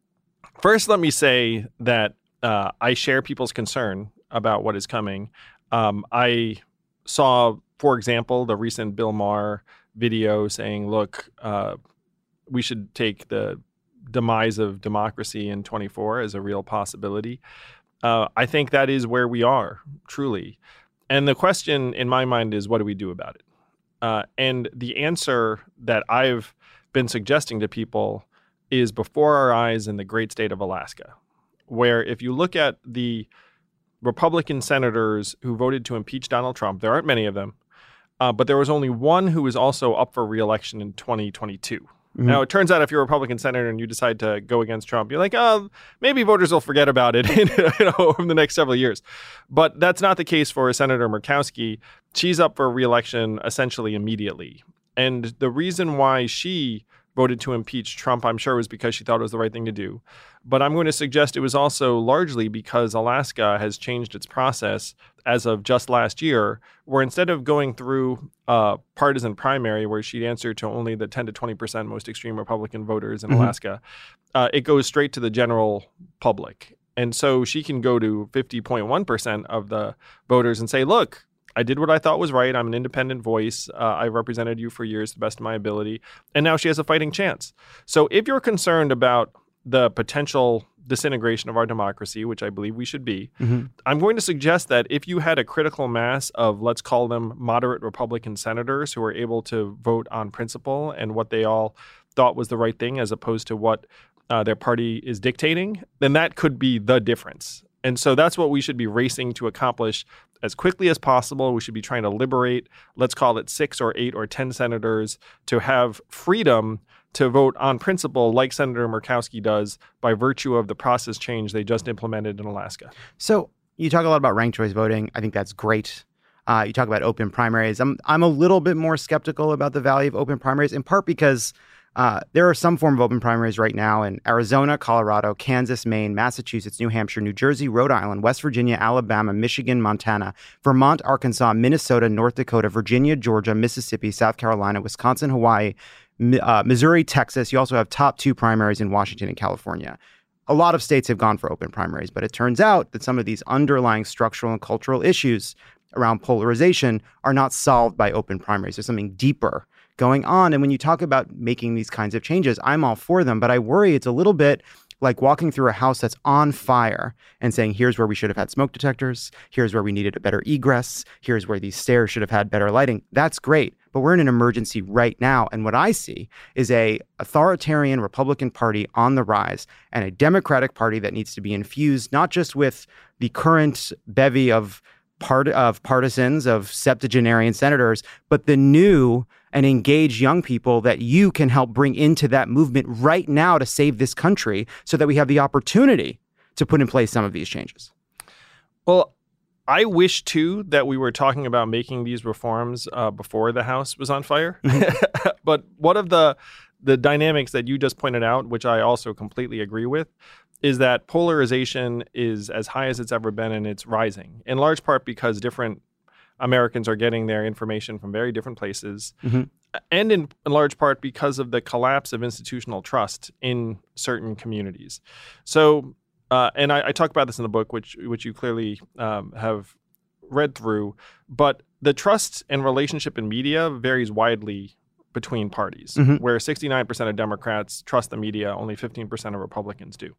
first, let me say that uh, I share people's concern about what is coming. Um, I saw, for example, the recent Bill Maher video saying, look, uh, we should take the demise of democracy in twenty-four as a real possibility. Uh, I think that is where we are, truly. And the question in my mind is, what do we do about it? Uh, and the answer that I've been suggesting to people is before our eyes in the great state of Alaska, where if you look at the Republican senators who voted to impeach Donald Trump, there aren't many of them, uh, but there was only one who was also up for re-election in twenty twenty-two. Mm-hmm. Now, it turns out if you're a Republican senator and you decide to go against Trump, you're like, oh, maybe voters will forget about it in, you know, over the next several years. But that's not the case for Senator Murkowski. She's up for re-election essentially immediately. And the reason why she voted to impeach Trump, I'm sure, was because she thought it was the right thing to do. But I'm going to suggest it was also largely because Alaska has changed its process as of just last year, where instead of going through a partisan primary where she'd answer to only the ten to twenty percent most extreme Republican voters in mm-hmm. Alaska, uh, it goes straight to the general public. And so she can go to fifty point one percent of the voters and say, look, I did what I thought was right. I'm an independent voice. Uh, I represented you for years to the best of my ability. And now she has a fighting chance. So if you're concerned about the potential disintegration of our democracy, which I believe we should be, mm-hmm. I'm going to suggest that if you had a critical mass of, let's call them moderate Republican senators who are able to vote on principle and what they all thought was the right thing as opposed to what uh, their party is dictating, then that could be the difference. And so that's what we should be racing to accomplish as quickly as possible. We should be trying to liberate, let's call it six or eight or ten senators to have freedom to vote on principle like Senator Murkowski does by virtue of the process change they just implemented in Alaska. So you talk a lot about ranked choice voting. I think that's great. Uh, you talk about open primaries. I'm I'm a little bit more skeptical about the value of open primaries, in part because Uh, there are some form of open primaries right now in Arizona, Colorado, Kansas, Maine, Massachusetts, New Hampshire, New Jersey, Rhode Island, West Virginia, Alabama, Michigan, Montana, Vermont, Arkansas, Minnesota, North Dakota, Virginia, Georgia, Mississippi, South Carolina, Wisconsin, Hawaii, uh, Missouri, Texas. You also have top two primaries in Washington and California. A lot of states have gone for open primaries, but it turns out that some of these underlying structural and cultural issues around polarization are not solved by open primaries. There's something deeper going on. And when you talk about making these kinds of changes, I'm all for them, but I worry it's a little bit like walking through a house that's on fire and saying, here's where we should have had smoke detectors. Here's where we needed a better egress. Here's where these stairs should have had better lighting. That's great, but we're in an emergency right now. And what I see is a authoritarian Republican Party on the rise and a Democratic Party that needs to be infused, not just with the current bevy of part of partisans, of septuagenarian senators, but the new and engaged young people that you can help bring into that movement right now to save this country so that we have the opportunity to put in place some of these changes. Well, I wish, too, that we were talking about making these reforms uh, before the House was on fire. But one of the the dynamics that you just pointed out, which I also completely agree with, is that polarization is as high as it's ever been, and it's rising, in large part because different Americans are getting their information from very different places, mm-hmm. and in, in large part because of the collapse of institutional trust in certain communities. So, uh, and I, I talk about this in the book, which which you clearly um, have read through, but the trust and relationship in media varies widely between parties, mm-hmm. where sixty-nine percent of Democrats trust the media, only fifteen percent of Republicans do.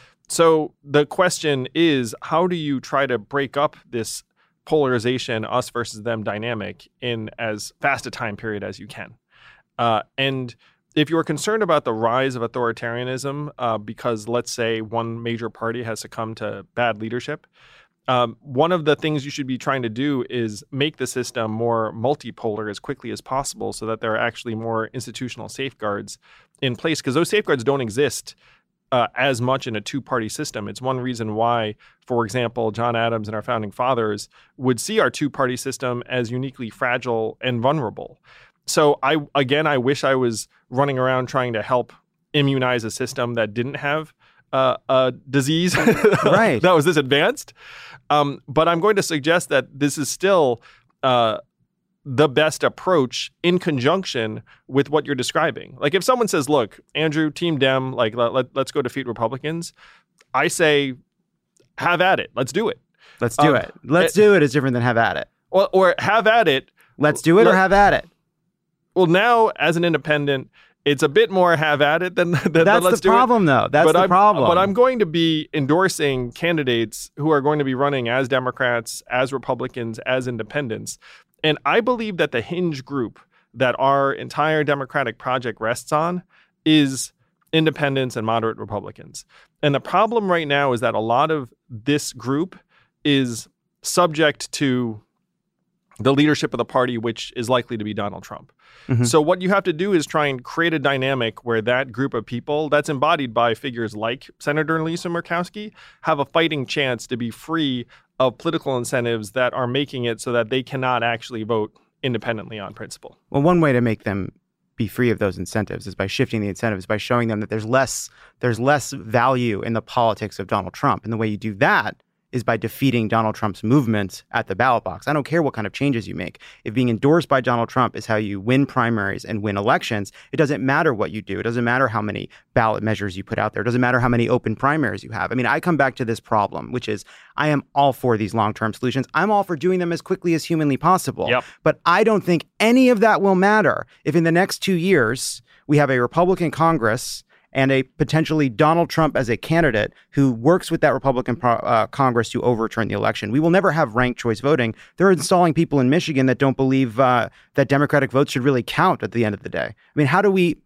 So the question is, how do you try to break up this polarization, us versus them dynamic in as fast a time period as you can? Uh, and if you're concerned about the rise of authoritarianism uh, because, let's say, one major party has succumbed to bad leadership, Um, one of the things you should be trying to do is make the system more multipolar as quickly as possible so that there are actually more institutional safeguards in place, because those safeguards don't exist uh, as much in a two-party system. It's one reason why, for example, John Adams and our founding fathers would see our two-party system as uniquely fragile and vulnerable. So I, again, I wish I was running around trying to help immunize a system that didn't have uh, a disease right. that was this advanced. Um, but I'm going to suggest that this is still uh, the best approach in conjunction with what you're describing. Like if someone says, look, Andrew, Team Dem, like let, let, let's go defeat Republicans, I say, have at it. Let's do it. Let's do um, it. Let's it, do it is different than have at it. Or, or have at it. Let's do it let, or have at it. Well, now as an independent, it's a bit more have at it than, than That's let's the do problem, it. though. That's but the I'm, problem. But I'm going to be endorsing candidates who are going to be running as Democrats, as Republicans, as independents. And I believe that the hinge group that our entire Democratic project rests on is independents and moderate Republicans. And the problem right now is that a lot of this group is subject to the leadership of the party, which is likely to be Donald Trump. Mm-hmm. So what you have to do is try and create a dynamic where that group of people that's embodied by figures like Senator Lisa Murkowski have a fighting chance to be free of political incentives that are making it so that they cannot actually vote independently on principle. Well, one way to make them be free of those incentives is by shifting the incentives, by showing them that there's less there's less value in the politics of Donald Trump. And the way you do that is by defeating Donald Trump's movement at the ballot box. I don't care what kind of changes you make. If being endorsed by Donald Trump is how you win primaries and win elections, it doesn't matter what you do. It doesn't matter how many ballot measures you put out there. It doesn't matter how many open primaries you have. I mean, I come back to this problem, which is I am all for these long-term solutions. I'm all for doing them as quickly as humanly possible. Yep. But I don't think any of that will matter if in the next two years we have a Republican Congress and a potentially Donald Trump as a candidate who works with that Republican uh, Congress to overturn the election. We will never have ranked choice voting. They're installing people in Michigan that don't believe uh, that Democratic votes should really count at the end of the day. I mean, how do we...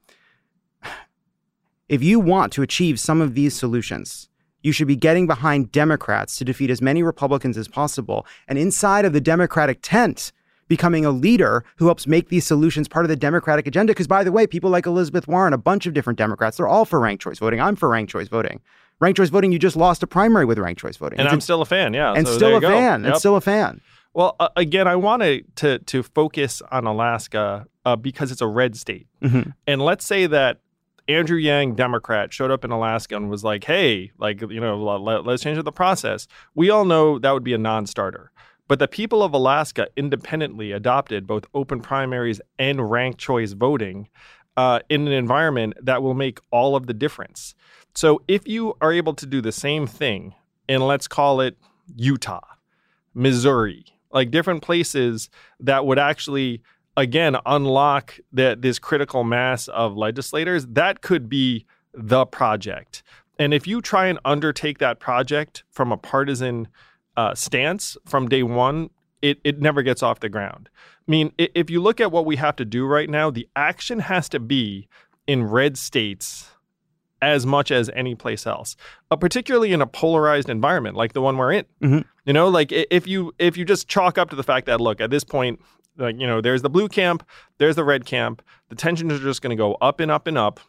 If you want to achieve some of these solutions, you should be getting behind Democrats to defeat as many Republicans as possible. And inside of the Democratic tent, becoming a leader who helps make these solutions part of the Democratic agenda. Because, by the way, people like Elizabeth Warren, a bunch of different Democrats, they're all for ranked choice voting. I'm for ranked choice voting. Ranked choice voting, you just lost a primary with ranked choice voting. And it's I'm a, still a fan, yeah. And so still a go. fan. Yep. And still a fan. Well, uh, again, I wanted to to focus on Alaska uh, because it's a red state. Mm-hmm. And let's say that Andrew Yang, Democrat, showed up in Alaska and was like, hey, like, you know, let, let's change the process. We all know that would be a non-starter. But the people of Alaska independently adopted both open primaries and ranked choice voting uh, in an environment that will make all of the difference. So if you are able to do the same thing in, let's call it Utah, Missouri, like different places that would actually, again, unlock the, this critical mass of legislators, that could be the project. And if you try and undertake that project from a partisan Uh, stance from day one, it, it never gets off the ground. I mean, if you look at what we have to do right now, the action has to be in red states as much as any place else, uh, particularly in a polarized environment like the one we're in. Mm-hmm. You know, like if you if you just chalk up to the fact that, look, at this point, like, you know, there's the blue camp, there's the red camp, the tensions are just going to go up and up and up.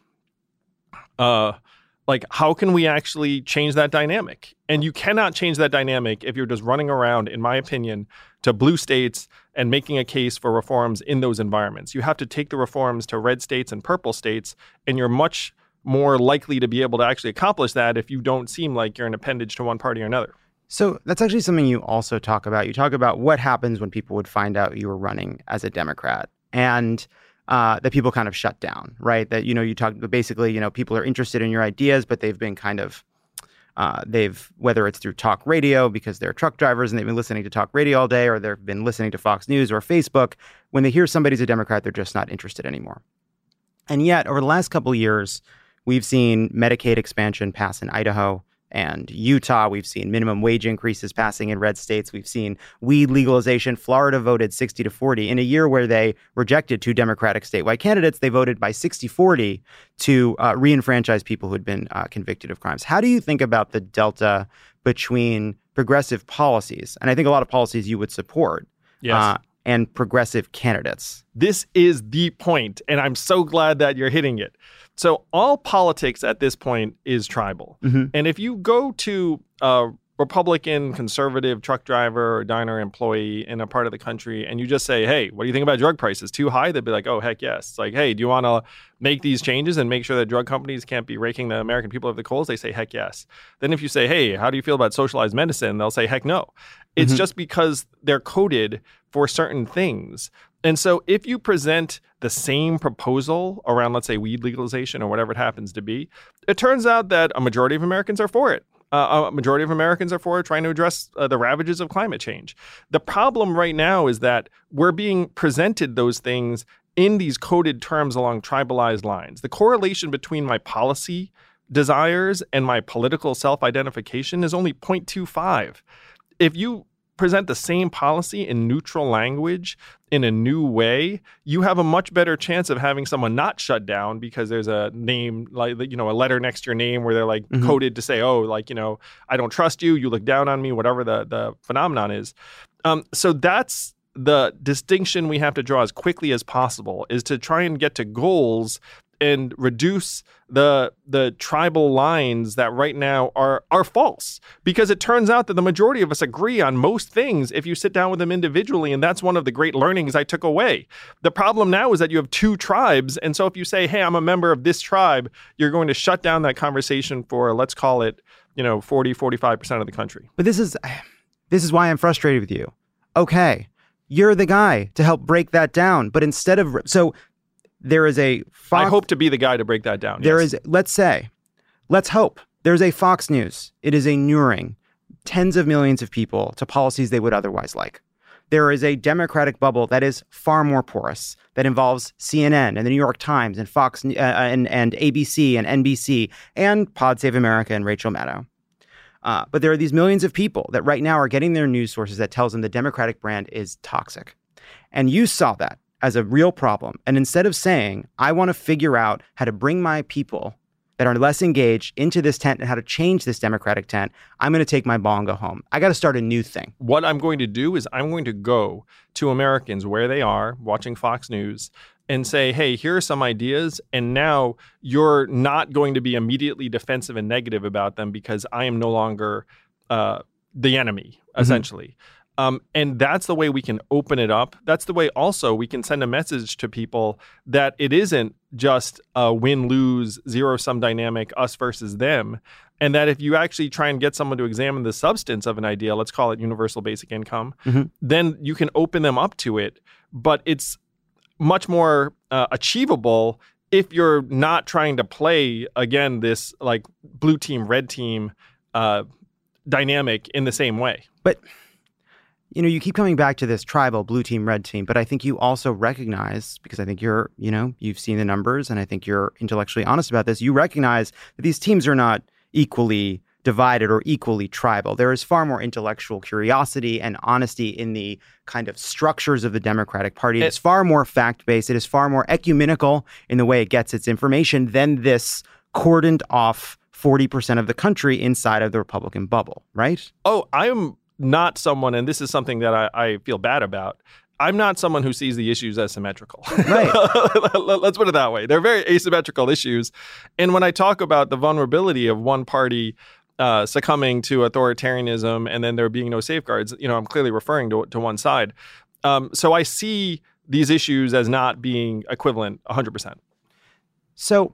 Uh, Like, how can we actually change that dynamic? And you cannot change that dynamic if you're just running around, in my opinion, to blue states and making a case for reforms in those environments. You have to take the reforms to red states and purple states, and you're much more likely to be able to actually accomplish that if you don't seem like you're an appendage to one party or another. So that's actually something you also talk about. You talk about what happens when people would find out you were running as a Democrat. And Uh, that people kind of shut down, right? That, you know, you talk basically, you know, people are interested in your ideas, but they've been kind of, uh, they've, whether it's through talk radio because they're truck drivers and they've been listening to talk radio all day, or they've been listening to Fox News or Facebook, when they hear somebody's a Democrat, they're just not interested anymore. And yet, over the last couple of years, we've seen Medicaid expansion pass in Idaho and Utah. We've seen minimum wage increases passing in red states. We've seen weed legalization. Florida voted sixty to forty. In a year where they rejected two Democratic statewide candidates, they voted by sixty forty to uh, re-enfranchise people who had been uh, convicted of crimes. How do you think about the delta between progressive policies, and I think a lot of policies you would support, yes. uh, and progressive candidates? This is the point, and I'm so glad that you're hitting it. So all politics at this point is tribal. Mm-hmm. And if you go to uh, Republican, conservative truck driver or diner employee in a part of the country, and you just say, hey, what do you think about drug prices? Too high? They'd be like, oh, heck yes. It's like, hey, do you want to make these changes and make sure that drug companies can't be raking the American people over the coals? They say, heck yes. Then if you say, hey, how do you feel about socialized medicine? They'll say, heck no. It's mm-hmm. just because they're coded for certain things. And so if you present the same proposal around, let's say, weed legalization or whatever it happens to be, it turns out that a majority of Americans are for it. Uh, a majority of Americans are for trying to address uh, the ravages of climate change. The problem right now is that we're being presented those things in these coded terms along tribalized lines. The correlation between my policy desires and my political self-identification is only zero point two five. If you present the same policy in neutral language in a new way, you have a much better chance of having someone not shut down because there's a name, like, you know, a letter next to your name where they're like mm-hmm. coded to say, oh, like, you know, I don't trust you, you look down on me, whatever the, the phenomenon is. Um, so that's the distinction we have to draw as quickly as possible, is to try and get to goals and reduce the the tribal lines that right now are are false, because it turns out that the majority of us agree on most things if you sit down with them individually, and that's one of the great learnings I took away. The problem now is that you have two tribes, and so if you say, hey, I'm a member of this tribe, you're going to shut down that conversation for, let's call it, you know, forty, forty-five percent of the country. But this is this is why I'm frustrated with you. Okay, you're the guy to help break that down, but instead of so there is a Fox, I hope to be the guy to break that down. There yes. is, let's say, let's hope, there's a Fox News. It is inuring tens of millions of people to policies they would otherwise like. There is a Democratic bubble that is far more porous, that involves C N N and the New York Times and Fox uh, and, and A B C and N B C and Pod Save America and Rachel Maddow. Uh, but there are these millions of people that right now are getting their news sources that tells them the Democratic brand is toxic. And you saw that as a real problem. And instead of saying, I want to figure out how to bring my people that are less engaged into this tent and how to change this Democratic tent, I'm going to take my ball and go home. I got to start a new thing. What I'm going to do is I'm going to go to Americans where they are watching Fox News and say, hey, here are some ideas. And now you're not going to be immediately defensive and negative about them because I am no longer uh, the enemy, essentially. Mm-hmm. Um, and that's the way we can open it up. That's the way also we can send a message to people that it isn't just a win-lose, zero-sum dynamic, us versus them. And that if you actually try and get someone to examine the substance of an idea, let's call it universal basic income, mm-hmm. then you can open them up to it. But it's much more uh, achievable if you're not trying to play, again, this like blue team, red team uh, dynamic in the same way. But you know, you keep coming back to this tribal blue team, red team, but I think you also recognize, because I think you're, you know, you've seen the numbers and I think you're intellectually honest about this. You recognize that these teams are not equally divided or equally tribal. There is far more intellectual curiosity and honesty in the kind of structures of the Democratic Party. It's far more fact-based. It is far more ecumenical in the way it gets its information than this cordoned off forty percent of the country inside of the Republican bubble, right? Oh, I am not someone, and this is something that I, I feel bad about, I'm not someone who sees the issues as symmetrical. Right. Let's put it that way. They're very asymmetrical issues. And when I talk about the vulnerability of one party uh, succumbing to authoritarianism and then there being no safeguards, you know, I'm clearly referring to, to one side. Um, so I see these issues as not being equivalent one hundred percent. So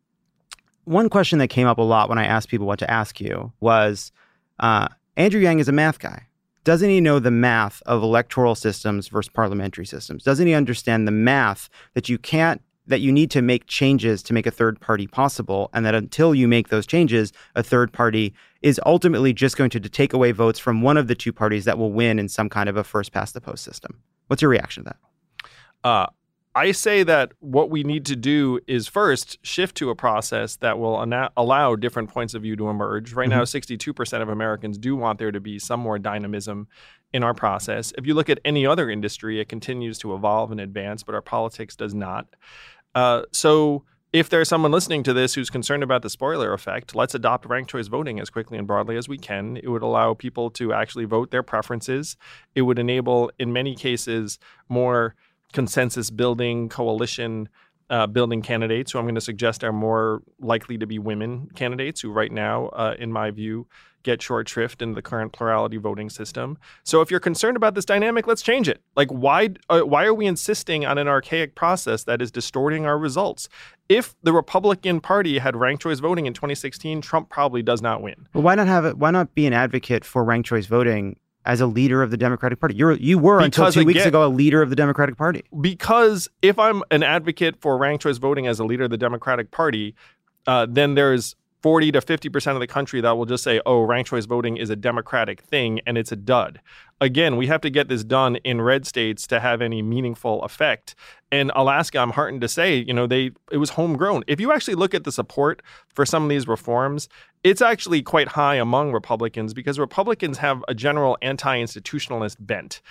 one question that came up a lot when I asked people what to ask you was, uh, Andrew Yang is a math guy. Doesn't he know the math of electoral systems versus parliamentary systems? Doesn't he understand the math that you can't, that you need to make changes to make a third party possible, and that until you make those changes, a third party is ultimately just going to take away votes from one of the two parties that will win in some kind of a first past the post system? What's your reaction to that? Uh, I say that what we need to do is first shift to a process that will ana- allow different points of view to emerge. Right mm-hmm. now, sixty-two percent of Americans do want there to be some more dynamism in our process. If you look at any other industry, it continues to evolve and advance, but our politics does not. Uh, so if there's someone listening to this who's concerned about the spoiler effect, let's adopt ranked choice voting as quickly and broadly as we can. It would allow people to actually vote their preferences. It would enable, in many cases, more consensus building, coalition uh, building candidates who I'm going to suggest are more likely to be women candidates who right now, uh, in my view, get short shrift in the current plurality voting system. So if you're concerned about this dynamic, let's change it. Like, why uh, why are we insisting on an archaic process that is distorting our results? If the Republican Party had ranked choice voting in twenty sixteen, Trump probably does not win. Well, why not have it? Why not be an advocate for ranked choice voting as a leader of the Democratic Party? You're you were Because until two weeks again- ago a leader of the Democratic Party. Because if I'm an advocate for ranked choice voting as a leader of the Democratic Party, uh, then there's forty to fifty percent of the country that will just say, oh, ranked choice voting is a Democratic thing and it's a dud. Again, we have to get this done in red states to have any meaningful effect. And Alaska, I'm heartened to say, you know, they it was homegrown. If you actually look at the support for some of these reforms, it's actually quite high among Republicans because Republicans have a general anti-institutionalist bent.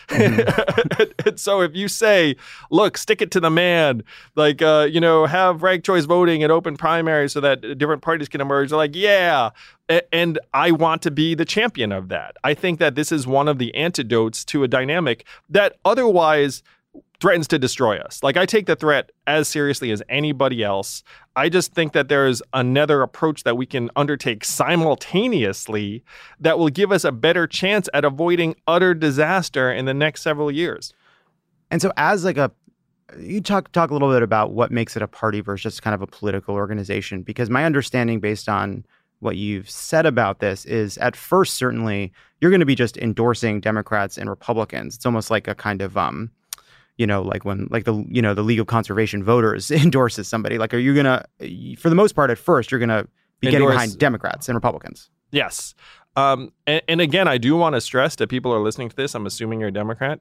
Mm-hmm. And so if you say, look, stick it to the man, like, uh, you know, have ranked choice voting and open primaries so that different parties can emerge, they're like, yeah. And I want to be the champion of that. I think that this is one of the antidotes to a dynamic that otherwise threatens to destroy us. Like, I take the threat as seriously as anybody else. I just think that there's another approach that we can undertake simultaneously that will give us a better chance at avoiding utter disaster in the next several years. And so as like a, you talk talk a little bit about what makes it a party versus just kind of a political organization, because my understanding based on what you've said about this is at first, certainly you're going to be just endorsing Democrats and Republicans. It's almost like a kind of, um, you know, like when like the, you know, the League of Conservation Voters endorses somebody. Like, are you going to, for the most part, at first, you're going to be getting Endorse- behind Democrats and Republicans? Yes. Um, and, and again, I do want to stress to people who are listening to this, I'm assuming you're a Democrat,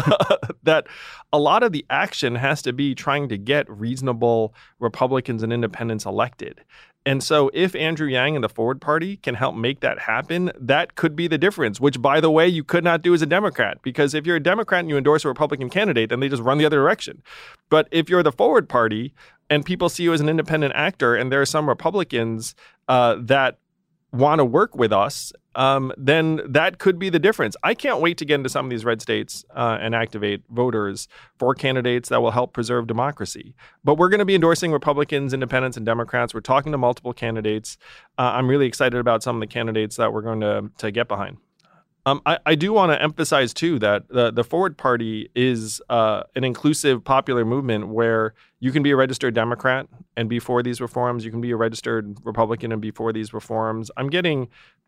that a lot of the action has to be trying to get reasonable Republicans and independents elected. And so if Andrew Yang and the Forward Party can help make that happen, that could be the difference, which, by the way, you could not do as a Democrat. Because if you're a Democrat and you endorse a Republican candidate, then they just run the other direction. But if you're the Forward Party and people see you as an independent actor and there are some Republicans uh, that want to work with us, um, then that could be the difference. I can't wait to get into some of these red states uh, and activate voters for candidates that will help preserve democracy. But we're going to be endorsing Republicans, independents, and Democrats. We're talking to multiple candidates. Uh, I'm really excited about some of the candidates that we're going to, to get behind. Um, I, I do want to emphasize, too, that the, the Forward Party is uh, an inclusive popular movement where you can be a registered Democrat and be for these reforms. You can be a registered Republican and be for these reforms. I'm getting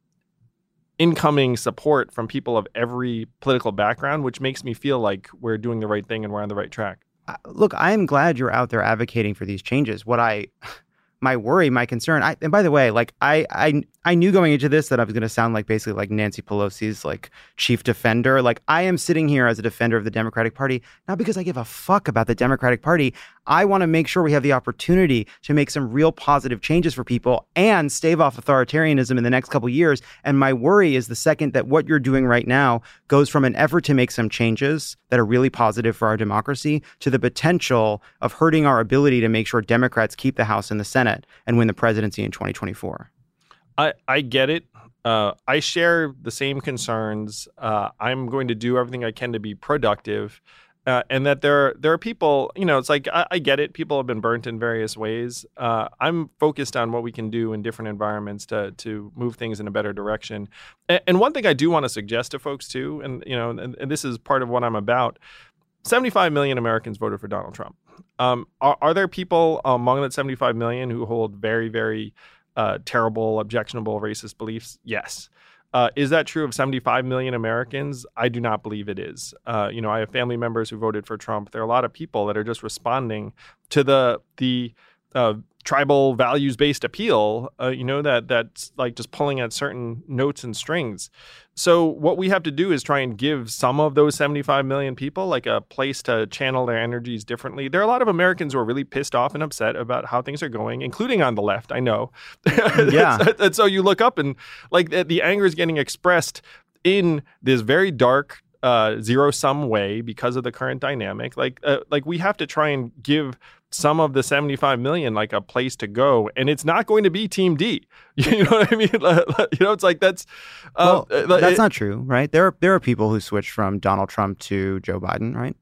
incoming support from people of every political background, which makes me feel like we're doing the right thing and we're on the right track. Uh, look, I am glad you're out there advocating for these changes. What I... My worry, my concern, I, and by the way, like I, I, I knew going into this that I was going to sound like basically like Nancy Pelosi's like chief defender. Like, I am sitting here as a defender of the Democratic Party, not because I give a fuck about the Democratic Party. I want to make sure we have the opportunity to make some real positive changes for people and stave off authoritarianism in the next couple of years. And my worry is the second that what you're doing right now goes from an effort to make some changes that are really positive for our democracy to the potential of hurting our ability to make sure Democrats keep the House and the Senate and win the presidency in twenty twenty-four. I, I get it. Uh, I share the same concerns. Uh, I'm going to do everything I can to be productive. Uh, and that there, there are people, you know, it's like, I, I get it. People have been burnt in various ways. Uh, I'm focused on what we can do in different environments to to move things in a better direction. And, and one thing I do want to suggest to folks, too, and, you know, and, and this is part of what I'm about, seventy-five million Americans voted for Donald Trump. Um, are, are there people among that seventy-five million who hold very, very uh, terrible, objectionable, racist beliefs? Yes. Uh, is that true of seventy-five million Americans? I do not believe it is. Uh, you know, I have family members who voted for Trump. There are a lot of people that are just responding to the the uh, tribal values-based appeal, uh, you know, that that's like just pulling at certain notes and strings. So what we have to do is try and give some of those seventy-five million people like a place to channel their energies differently. There are a lot of Americans who are really pissed off and upset about how things are going, including on the left, I know. Yeah. And so you look up and like the, the anger is getting expressed in this very dark, uh, zero-sum way because of the current dynamic. Like, uh, like we have to try and give some of the seventy-five million like a place to go, and it's not going to be Team D. You know what I mean? You know, it's like that's uh, well, that's it, not true, right? There are there are people who switched from Donald Trump to Joe Biden, right?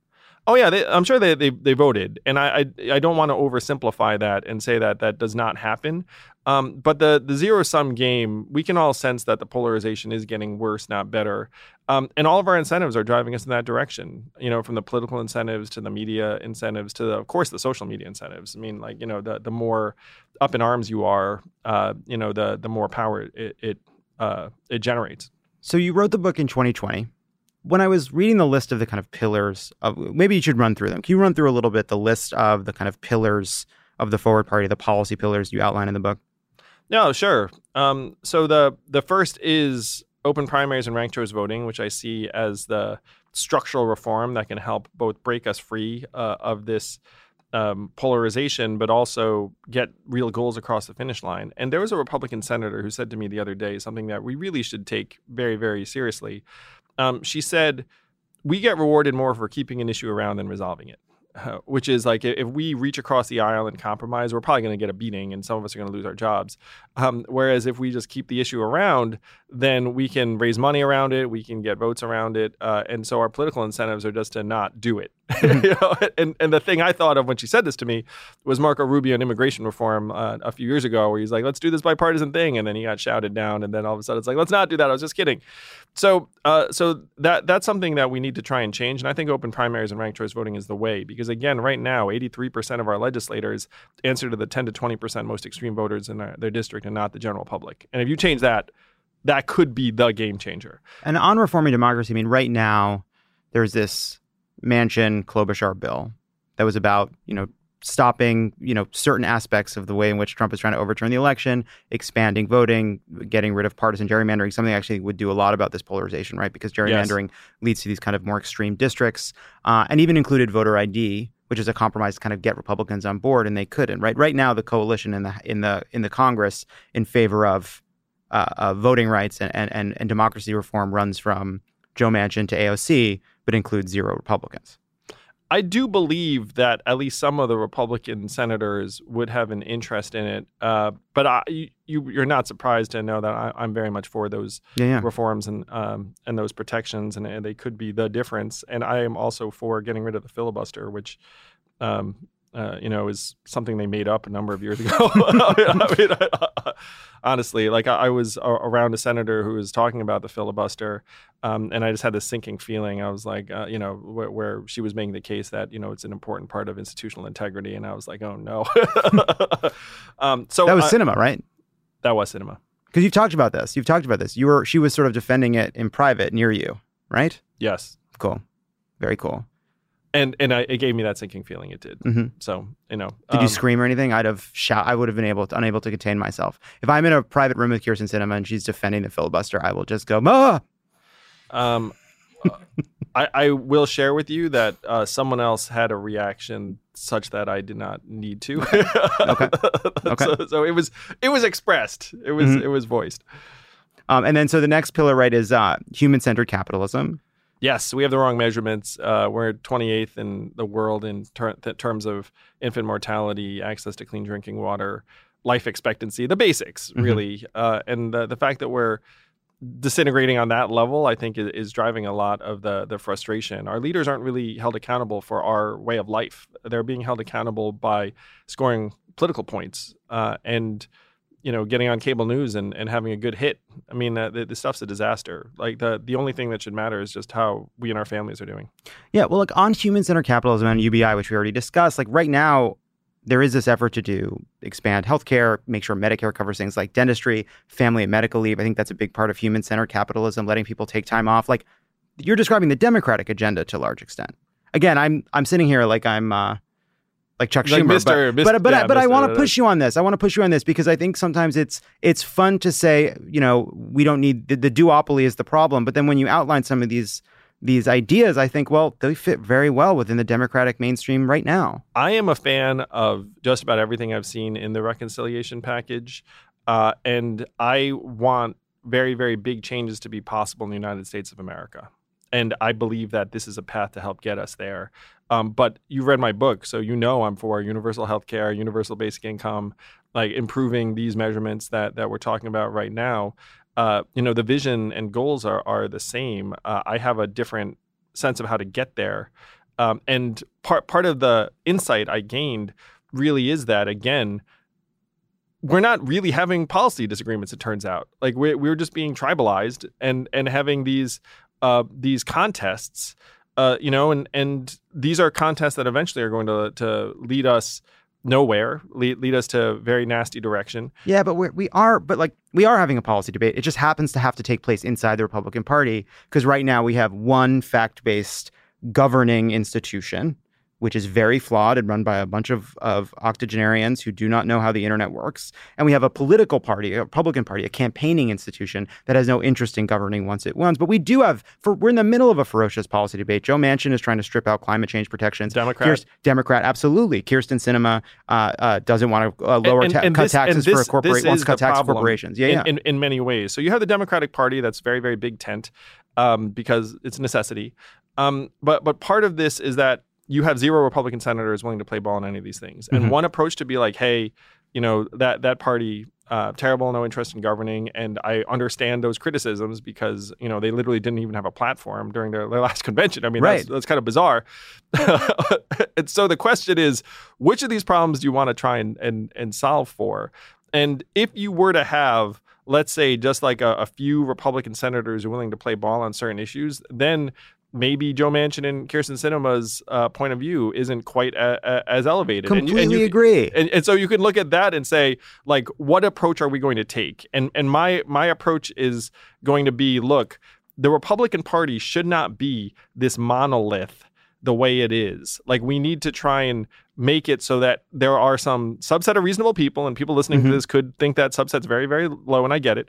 Oh yeah, they, I'm sure they, they they voted, and I I, I don't want to oversimplify that and say that that does not happen. Um, but the the zero sum game, we can all sense that the polarization is getting worse, not better. Um, and all of our incentives are driving us in that direction. You know, from the political incentives to the media incentives to the, of course, the social media incentives. I mean, like you know, the the more up in arms you are, uh, you know, the the more power it it uh, it generates. So you wrote the book in twenty twenty. When I was reading the list of the kind of pillars of, maybe you should run through them. Can you run through a little bit the list of the kind of pillars of the Forward Party, the policy pillars you outline in the book? No, sure. Um, so the the first is open primaries and ranked choice voting, which I see as the structural reform that can help both break us free uh, of this um, polarization, but also get real goals across the finish line. And there was a Republican senator who said to me the other day something that we really should take very, very seriously. Um, she said, we get rewarded more for keeping an issue around than resolving it, uh, which is like if we reach across the aisle and compromise, we're probably going to get a beating and some of us are going to lose our jobs. Um, whereas if we just keep the issue around, then we can raise money around it, we can get votes around it. Uh, and so our political incentives are just to not do it. Mm-hmm. you know? and, and the thing I thought of when she said this to me was Marco Rubio and immigration reform uh, a few years ago, where he's like, let's do this bipartisan thing. And then he got shouted down. And then all of a sudden it's like, let's not do that. I was just kidding. So uh, so that that's something that we need to try and change. And I think open primaries and ranked choice voting is the way. Because again, right now, eighty-three percent of our legislators answer to the ten to twenty percent most extreme voters in their, their district and not the general public. And if you change that, that could be the game changer. And on reforming democracy, I mean, right now, there's this Manchin Klobuchar bill that was about, you know, stopping, you know, certain aspects of the way in which Trump is trying to overturn the election, expanding voting, getting rid of partisan gerrymandering, something that actually would do a lot about this polarization, right? Because gerrymandering yes. leads to these kind of more extreme districts, uh, and even included voter I D, which is a compromise to kind of get Republicans on board, and they couldn't, right? Right now, the coalition in the in the in the Congress in favor of uh, uh, voting rights and, and and and democracy reform runs from Joe Manchin to A O C, but includes zero Republicans. I do believe that at least some of the Republican senators would have an interest in it, uh, but I, you, you're not surprised to know that I, I'm very much for those yeah, yeah. reforms and um, and those protections, and, and they could be the difference. And I am also for getting rid of the filibuster, which um, uh, you know is something they made up a number of years ago. I mean, I, honestly, like I, I was around a senator who was talking about the filibuster. Um, and I just had this sinking feeling. I was like, uh, you know, where, where she was making the case that, you know, it's an important part of institutional integrity. And I was like, oh, no. um, so that was uh, Sinema, right? That was Sinema. Because you've talked about this. You've talked about this. You were, she was sort of defending it in private near you, right? Yes. Cool. Very cool. And and I, it gave me that sinking feeling. It did. Mm-hmm. So, you know. Did um, you scream or anything? I'd have shout. I would have been able to, unable to contain myself. If I'm in a private room with Kyrsten Sinema and she's defending the filibuster, I will just go, Ma! Um, I, I will share with you that uh, someone else had a reaction such that I did not need to. Okay. Okay. So, so it was it was expressed. It was Mm-hmm. it was voiced. Um, and then so the next pillar, right, is uh, human-centered capitalism. Yes, we have the wrong measurements. Uh, we're twenty-eighth in the world in ter- th- terms of infant mortality, access to clean drinking water, life expectancy, the basics, Mm-hmm. really. Uh, and the, the fact that we're disintegrating on that level, I think, is, is driving a lot of the the frustration. Our leaders aren't really held accountable for our way of life. They're being held accountable by scoring political points uh, and, you know, getting on cable news and, and having a good hit. I mean, uh, the, the stuff's a disaster. Like the the only thing that should matter is just how we and our families are doing. Yeah, well, look, on human-centered capitalism and U B I, which we already discussed, like right now, there is this effort to do expand healthcare, make sure Medicare covers things like dentistry, family and medical leave. I think that's a big part of human-centered capitalism, letting people take time off. Like you're describing the Democratic agenda to a large extent. Again, I'm I'm sitting here like I'm uh, like Chuck Like Schumer, Mister but but but, yeah, I, but I Mister want to push you on this. I want to push you on this because I think sometimes it's it's fun to say, you know, we don't need the, the duopoly is the problem, but then when you outline some of these these ideas, I think, well, they fit very well within the Democratic mainstream right now. I am a fan of just about everything I've seen in the reconciliation package. Uh, and I want very, very big changes to be possible in the United States of America. And I believe that this is a path to help get us there. Um, but you read my book, so you know I'm for universal health care, universal basic income, like improving these measurements that that we're talking about right now. Uh, you know, the vision and goals are are the same. Uh, I have a different sense of how to get there. Um, and part part of the insight I gained really is that, again, we're not really having policy disagreements, it turns out. Like we're, we're just being tribalized and and having these uh, these contests, uh, you know, and, and these are contests that eventually are going to to lead us nowhere, lead, lead us to very nasty direction. Yeah, but we're, we are, but like we are having a policy debate. It just happens to have to take place inside the Republican Party because right now we have one fact-based governing institution, which is very flawed and run by a bunch of, of octogenarians who do not know how the internet works. And we have a political party, a Republican Party, a campaigning institution that has no interest in governing once it wants. But we do have, for we're in the middle of a ferocious policy debate. Joe Manchin is trying to strip out climate change protections. Democrat. Kirst, Democrat, absolutely. Kirsten Sinema uh, uh, doesn't want to uh, lower and, ta- and cut this, taxes this, for a corporation. Wants to cut taxes for corporations. Yeah, in, yeah. In, in many ways. So you have the Democratic Party that's very, very big tent um, because it's a necessity. Um, but but part of this is that you have zero Republican senators willing to play ball in any of these things. And Mm-hmm. one approach to be like, hey, you know, that that party, uh, terrible, no interest in governing. And I understand those criticisms because, you know, they literally didn't even have a platform during their, their last convention. I mean, Right. that's, that's kind of bizarre. And so the question is, which of these problems do you want to try and, and, and solve for? And if you were to have, let's say, just like a, a few Republican senators who are willing to play ball on certain issues, then maybe Joe Manchin and Kirsten Sinema's uh, point of view isn't quite a, a, as elevated. Completely and you, and you, agree. And, and so you can look at that and say, like, what approach are we going to take? And and my my approach is going to be, look, the Republican Party should not be this monolith the way it is. Like, we need to try and make it so that there are some subset of reasonable people, and people listening Mm-hmm. to this could think that subset's very, very low, and I get it.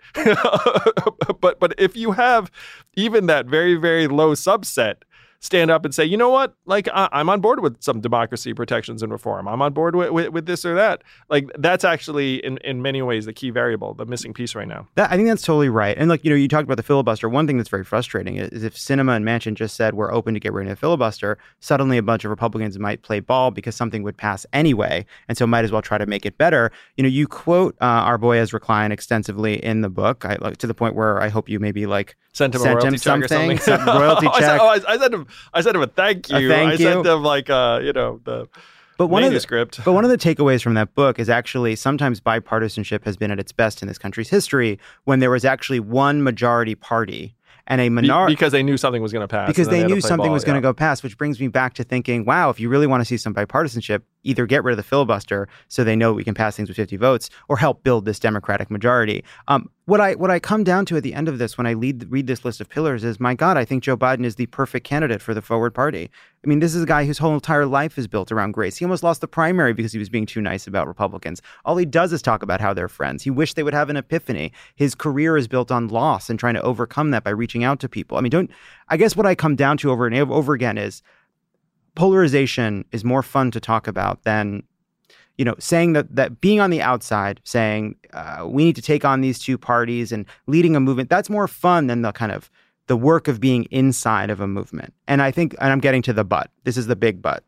but but if you have even that very, very low subset stand up and say, you know what, like, I, I'm on board with some democracy protections and reform. I'm on board with, with, with this or that. Like, that's actually, in, in many ways, the key variable, the missing piece right now. That, I think that's totally right. And like, you know, you talked about the filibuster. One thing that's very frustrating is, is if Sinema and Manchin just said we're open to get rid of the filibuster, suddenly a bunch of Republicans might play ball because something would pass anyway. And so might as well try to make it better. You know, you quote uh, our boy Ezra Klein extensively in the book, I, like, to the point where I hope you maybe like Sent him a sent royalty him check something, or something. some royalty Oh, I check. sent, oh, I, I sent him. I sent him a thank you. A thank I sent you. him like uh, you know, the But one manuscript. Of the, but one of the takeaways from that book is actually sometimes bipartisanship has been at its best in this country's history when there was actually one majority party and a Be- minority. because they knew something was going to pass. Because and then they had to knew play something ball, was going to yeah. go past, which brings me back to thinking, wow, if you really want to see some bipartisanship, either get rid of the filibuster so they know we can pass things with fifty votes, or help build this Democratic majority. Um, what I what I come down to at the end of this, when I lead, read this list of pillars, is, my God, I think Joe Biden is the perfect candidate for the Forward Party. I mean, this is a guy whose whole entire life is built around grace. He almost lost the primary because he was being too nice about Republicans. All he does is talk about how they're friends. He wished they would have an epiphany. His career is built on loss and trying to overcome that by reaching out to people. I mean, don't. I guess what I come down to over and over again is polarization is more fun to talk about than, you know, saying that that being on the outside, saying uh, we need to take on these two parties and leading a movement. That's more fun than the kind of the work of being inside of a movement. And I think, and I'm getting to the but. This is the big but.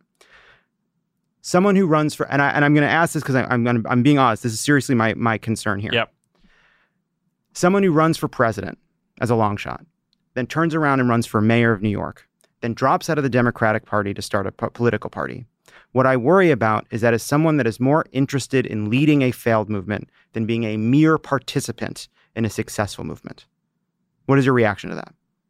Someone who runs for, and I and I'm going to ask this because I'm gonna, I'm being honest. This is seriously my my concern here. Yep. Someone who runs for president as a long shot, then turns around and runs for mayor of New York, then drops out of the Democratic Party to start a po- political party. What I worry about is that as someone that is more interested in leading a failed movement than being a mere participant in a successful movement. What is your reaction to that?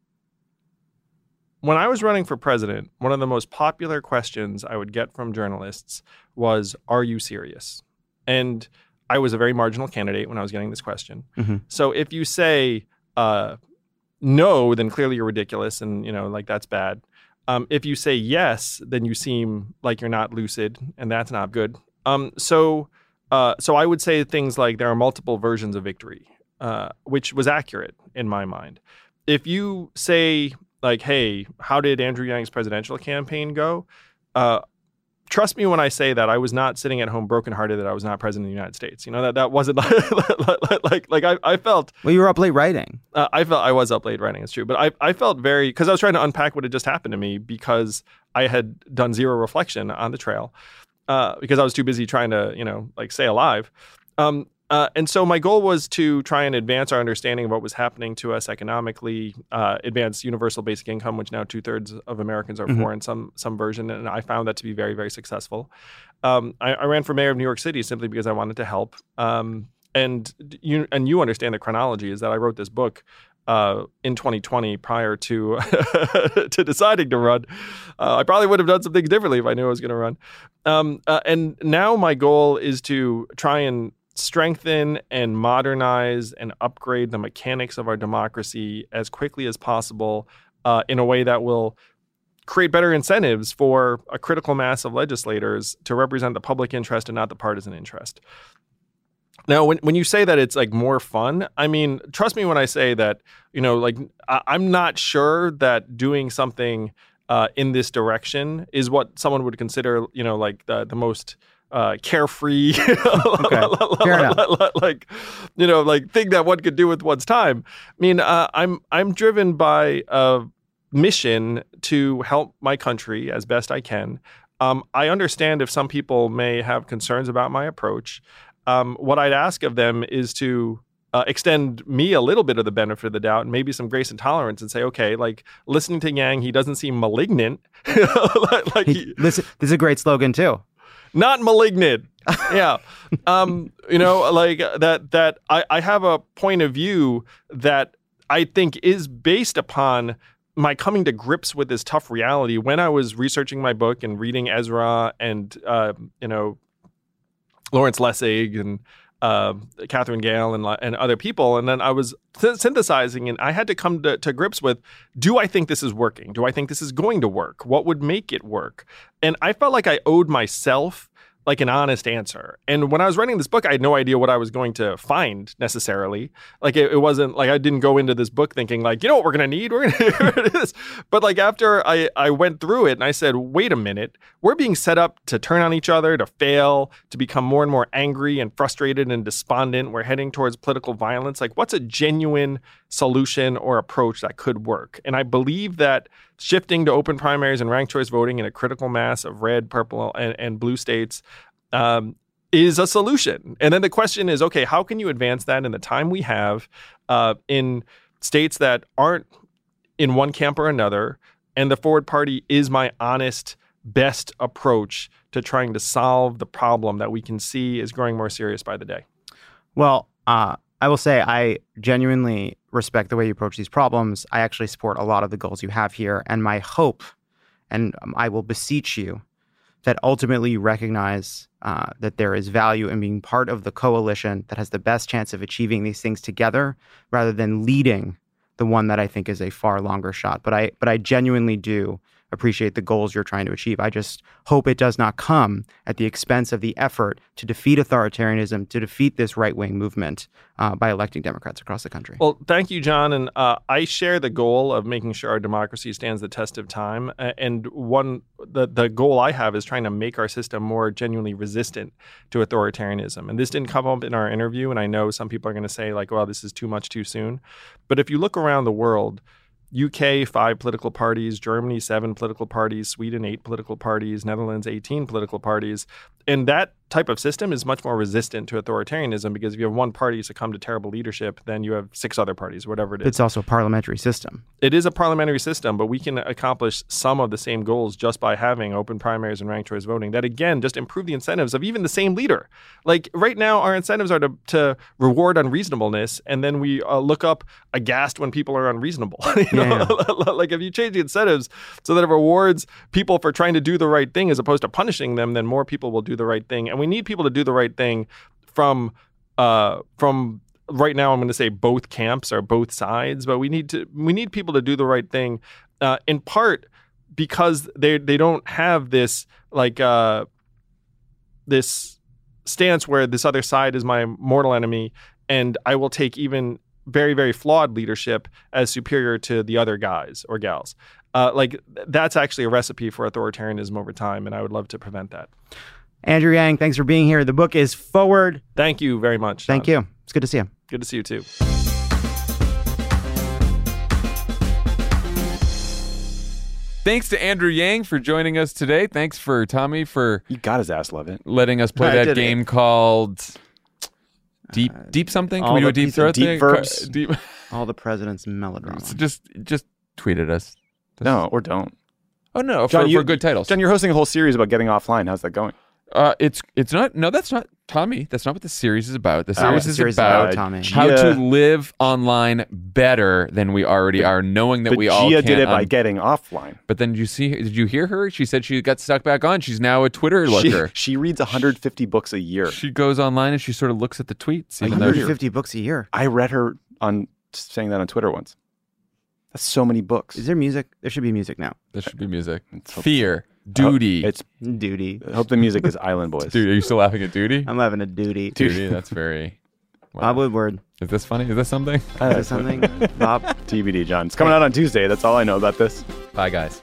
When I was running for president, one of the most popular questions I would get from journalists was, "Are you serious?" And I was a very marginal candidate when I was getting this question. Mm-hmm. So if you say uh, no, then clearly you're ridiculous, and you know, like, that's bad. Um, if you say yes, then you seem like you're not lucid, and that's not good. Um, so, uh, so I would say things like there are multiple versions of victory, uh, which was accurate in my mind. If you say, like, hey, how did Andrew Yang's presidential campaign go? Uh, trust me when I say that I was not sitting at home brokenhearted that I was not president of the United States. You know, that that wasn't like, like, like I, I felt. Well, you were up late writing. Uh, I felt I was up late writing. It's true. But I, I felt very, because I was trying to unpack what had just happened to me because I had done zero reflection on the trail uh, because I was too busy trying to, you know, like, stay alive. Um, uh, and so my goal was to try and advance our understanding of what was happening to us economically, uh, advance universal basic income, which now two thirds of Americans are Mhm. for in some some version, and I found that to be very, very successful. Um, I, I ran for mayor of New York City simply because I wanted to help. Um, and you and you understand the chronology is that I wrote this book uh, in twenty twenty prior to to deciding to run. Uh, I probably would have done some things differently if I knew I was going to run. Um, uh, and now my goal is to try and strengthen and modernize and upgrade the mechanics of our democracy as quickly as possible uh, in a way that will create better incentives for a critical mass of legislators to represent the public interest and not the partisan interest. Now, when, when you say that it's like more fun, I mean, trust me when I say that, you know, like I, I'm not sure that doing something uh, in this direction is what someone would consider, you know, like the, the most uh, carefree, Fair enough. like, you know, like thing that one could do with one's time. I mean, uh, I'm I'm driven by a mission to help my country as best I can. Um, I understand if some people may have concerns about my approach. Um, what I'd ask of them is to uh, extend me a little bit of the benefit of the doubt and maybe some grace and tolerance and say, okay, like listening to Yang, he doesn't seem malignant. like, like He, he, this, this is a great slogan too. not malignant. Yeah. Um, you know, like that, that I, I have a point of view that I think is based upon my coming to grips with this tough reality. When I was researching my book and reading Ezra and, uh, you know, Lawrence Lessig and uh, Catherine Gale and, and other people. And then I was th- synthesizing and I had to come to, to grips with, do I think this is working? Do I think this is going to work? What would make it work? And I felt like I owed myself like an honest answer. And when I was writing this book, I had no idea what I was going to find necessarily. Like it, it wasn't like I didn't go into this book thinking like, you know what we're going to need? We're going to do this. But like after I, I went through it and I said, wait a minute, we're being set up to turn on each other, to fail, to become more and more angry and frustrated and despondent. We're heading towards political violence. Like what's a genuine solution or approach that could work? And I believe that shifting to open primaries and ranked choice voting in a critical mass of red, purple, and, and blue states um, is a solution. And then the question is, okay, how can you advance that in the time we have uh, in states that aren't in one camp or another? And the Forward Party is my honest, best approach to trying to solve the problem that we can see is growing more serious by the day. Well, uh, I will say I genuinely respect the way you approach these problems. I actually support a lot of the goals you have here. And my hope, and um, I will beseech you, that ultimately you recognize uh, that there is value in being part of the coalition that has the best chance of achieving these things together rather than leading the one that I think is a far longer shot. But I, but I genuinely do appreciate the goals you're trying to achieve. I just hope it does not come at the expense of the effort to defeat authoritarianism, to defeat this right-wing movement uh, by electing Democrats across the country. Well, thank you, John. And uh, I share the goal of making sure our democracy stands the test of time. And one, the, the goal I have is trying to make our system more genuinely resistant to authoritarianism. And this didn't come up in our interview. And I know some people are going to say like, well, this is too much too soon. But if you look around the world, U K, five political parties, Germany, seven political parties, Sweden, eight political parties, Netherlands, eighteen political parties. And that type of system is much more resistant to authoritarianism because if you have one party succumb to terrible leadership, then you have six other parties, whatever it is. It's also a parliamentary system. It is a parliamentary system, but we can accomplish some of the same goals just by having open primaries and ranked choice voting that, again, just improve the incentives of even the same leader. Like right now, our incentives are to, to reward unreasonableness, and then we uh, look up aghast when people are unreasonable. you know? Yeah. Like if you change the incentives so that it rewards people for trying to do the right thing as opposed to punishing them, then more people will do the right thing. And we need people to do the right thing from uh, from right now. I'm going to say both camps or both sides, but we need to we need people to do the right thing uh, in part because they they don't have this like uh, this stance where this other side is my mortal enemy, and I will take even very very flawed leadership as superior to the other guys or gals. Uh, like that's actually a recipe for authoritarianism over time, and I would love to prevent that. Andrew Yang, thanks for being here. The book is Forward. Thank you very much. Thank John. you. It's good to see you. Good to see you too. Thanks to Andrew Yang for joining us today. Thanks for Tommy for He got his ass, love it. letting us play I that did game it. called Deep, Uh, deep something? Can all we do the a deep piece of throat deep thing? verbs. Deep. All the president's melodrama. So just, just tweet at us. Just- No, or don't. Oh no, John, for, you- for good titles. John, you're hosting a whole series about getting offline. How's that going? Uh, it's it's not. No, that's not Tommy. That's not what the series is about. The Oh, series the is series is about about Tommy. how Gia- to live online better than we already are, knowing that But we all Gia can't. did it by un- getting offline. but then did you see? Did you hear her? She said she got stuck back on. She's now a Twitter She, looker. she reads one hundred fifty books a year. She goes online and she sort of looks at the tweets, even though one hundred she, fifty books a year. I read her on saying that on Twitter once. That's so many books. Is there music? There should be music now. there should be music. Let's hope- Fear, duty. It's Duty. I hope the music is Island Boys. Dude, are you still laughing at duty? I'm having a duty. Duty. That's very. Wow. Bob Woodward. Is this funny? Is this something? Is this something? Bob? T B D, John. It's coming out on Tuesday. That's all I know about this. Bye, guys.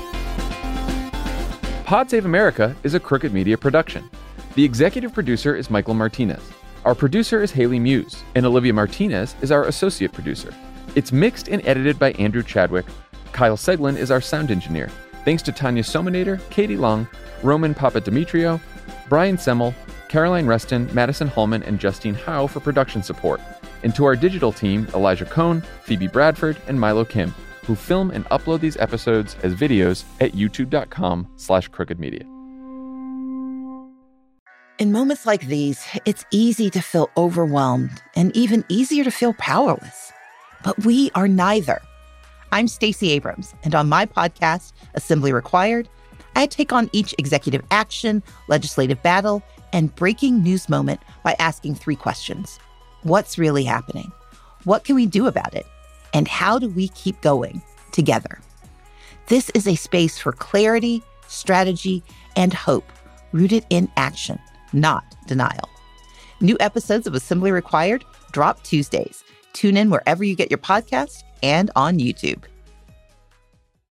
Pod Save America is a Crooked Media production. The executive producer is Michael Martinez. Our producer is Haley Muse, and Olivia Martinez is our associate producer. It's mixed and edited by Andrew Chadwick. Kyle Seglin is our sound engineer. Thanks to Tanya Sominator, Katie Long, Roman Papadimitriou, Brian Semmel, Caroline Reston, Madison Hallman, and Justine Howe for production support. And to our digital team, Elijah Cohn, Phoebe Bradford, and Milo Kim, who film and upload these episodes as videos at youtube.com slash crooked media. In moments like these, it's easy to feel overwhelmed and even easier to feel powerless. But we are neither. I'm Stacey Abrams, and on my podcast, Assembly Required, I take on each executive action, legislative battle, and breaking news moment by asking three questions. What's really happening? What can we do about it? And how do we keep going together? This is a space for clarity, strategy, and hope, rooted in action, not denial. New episodes of Assembly Required drop Tuesdays. Tune in wherever you get your podcasts and on YouTube.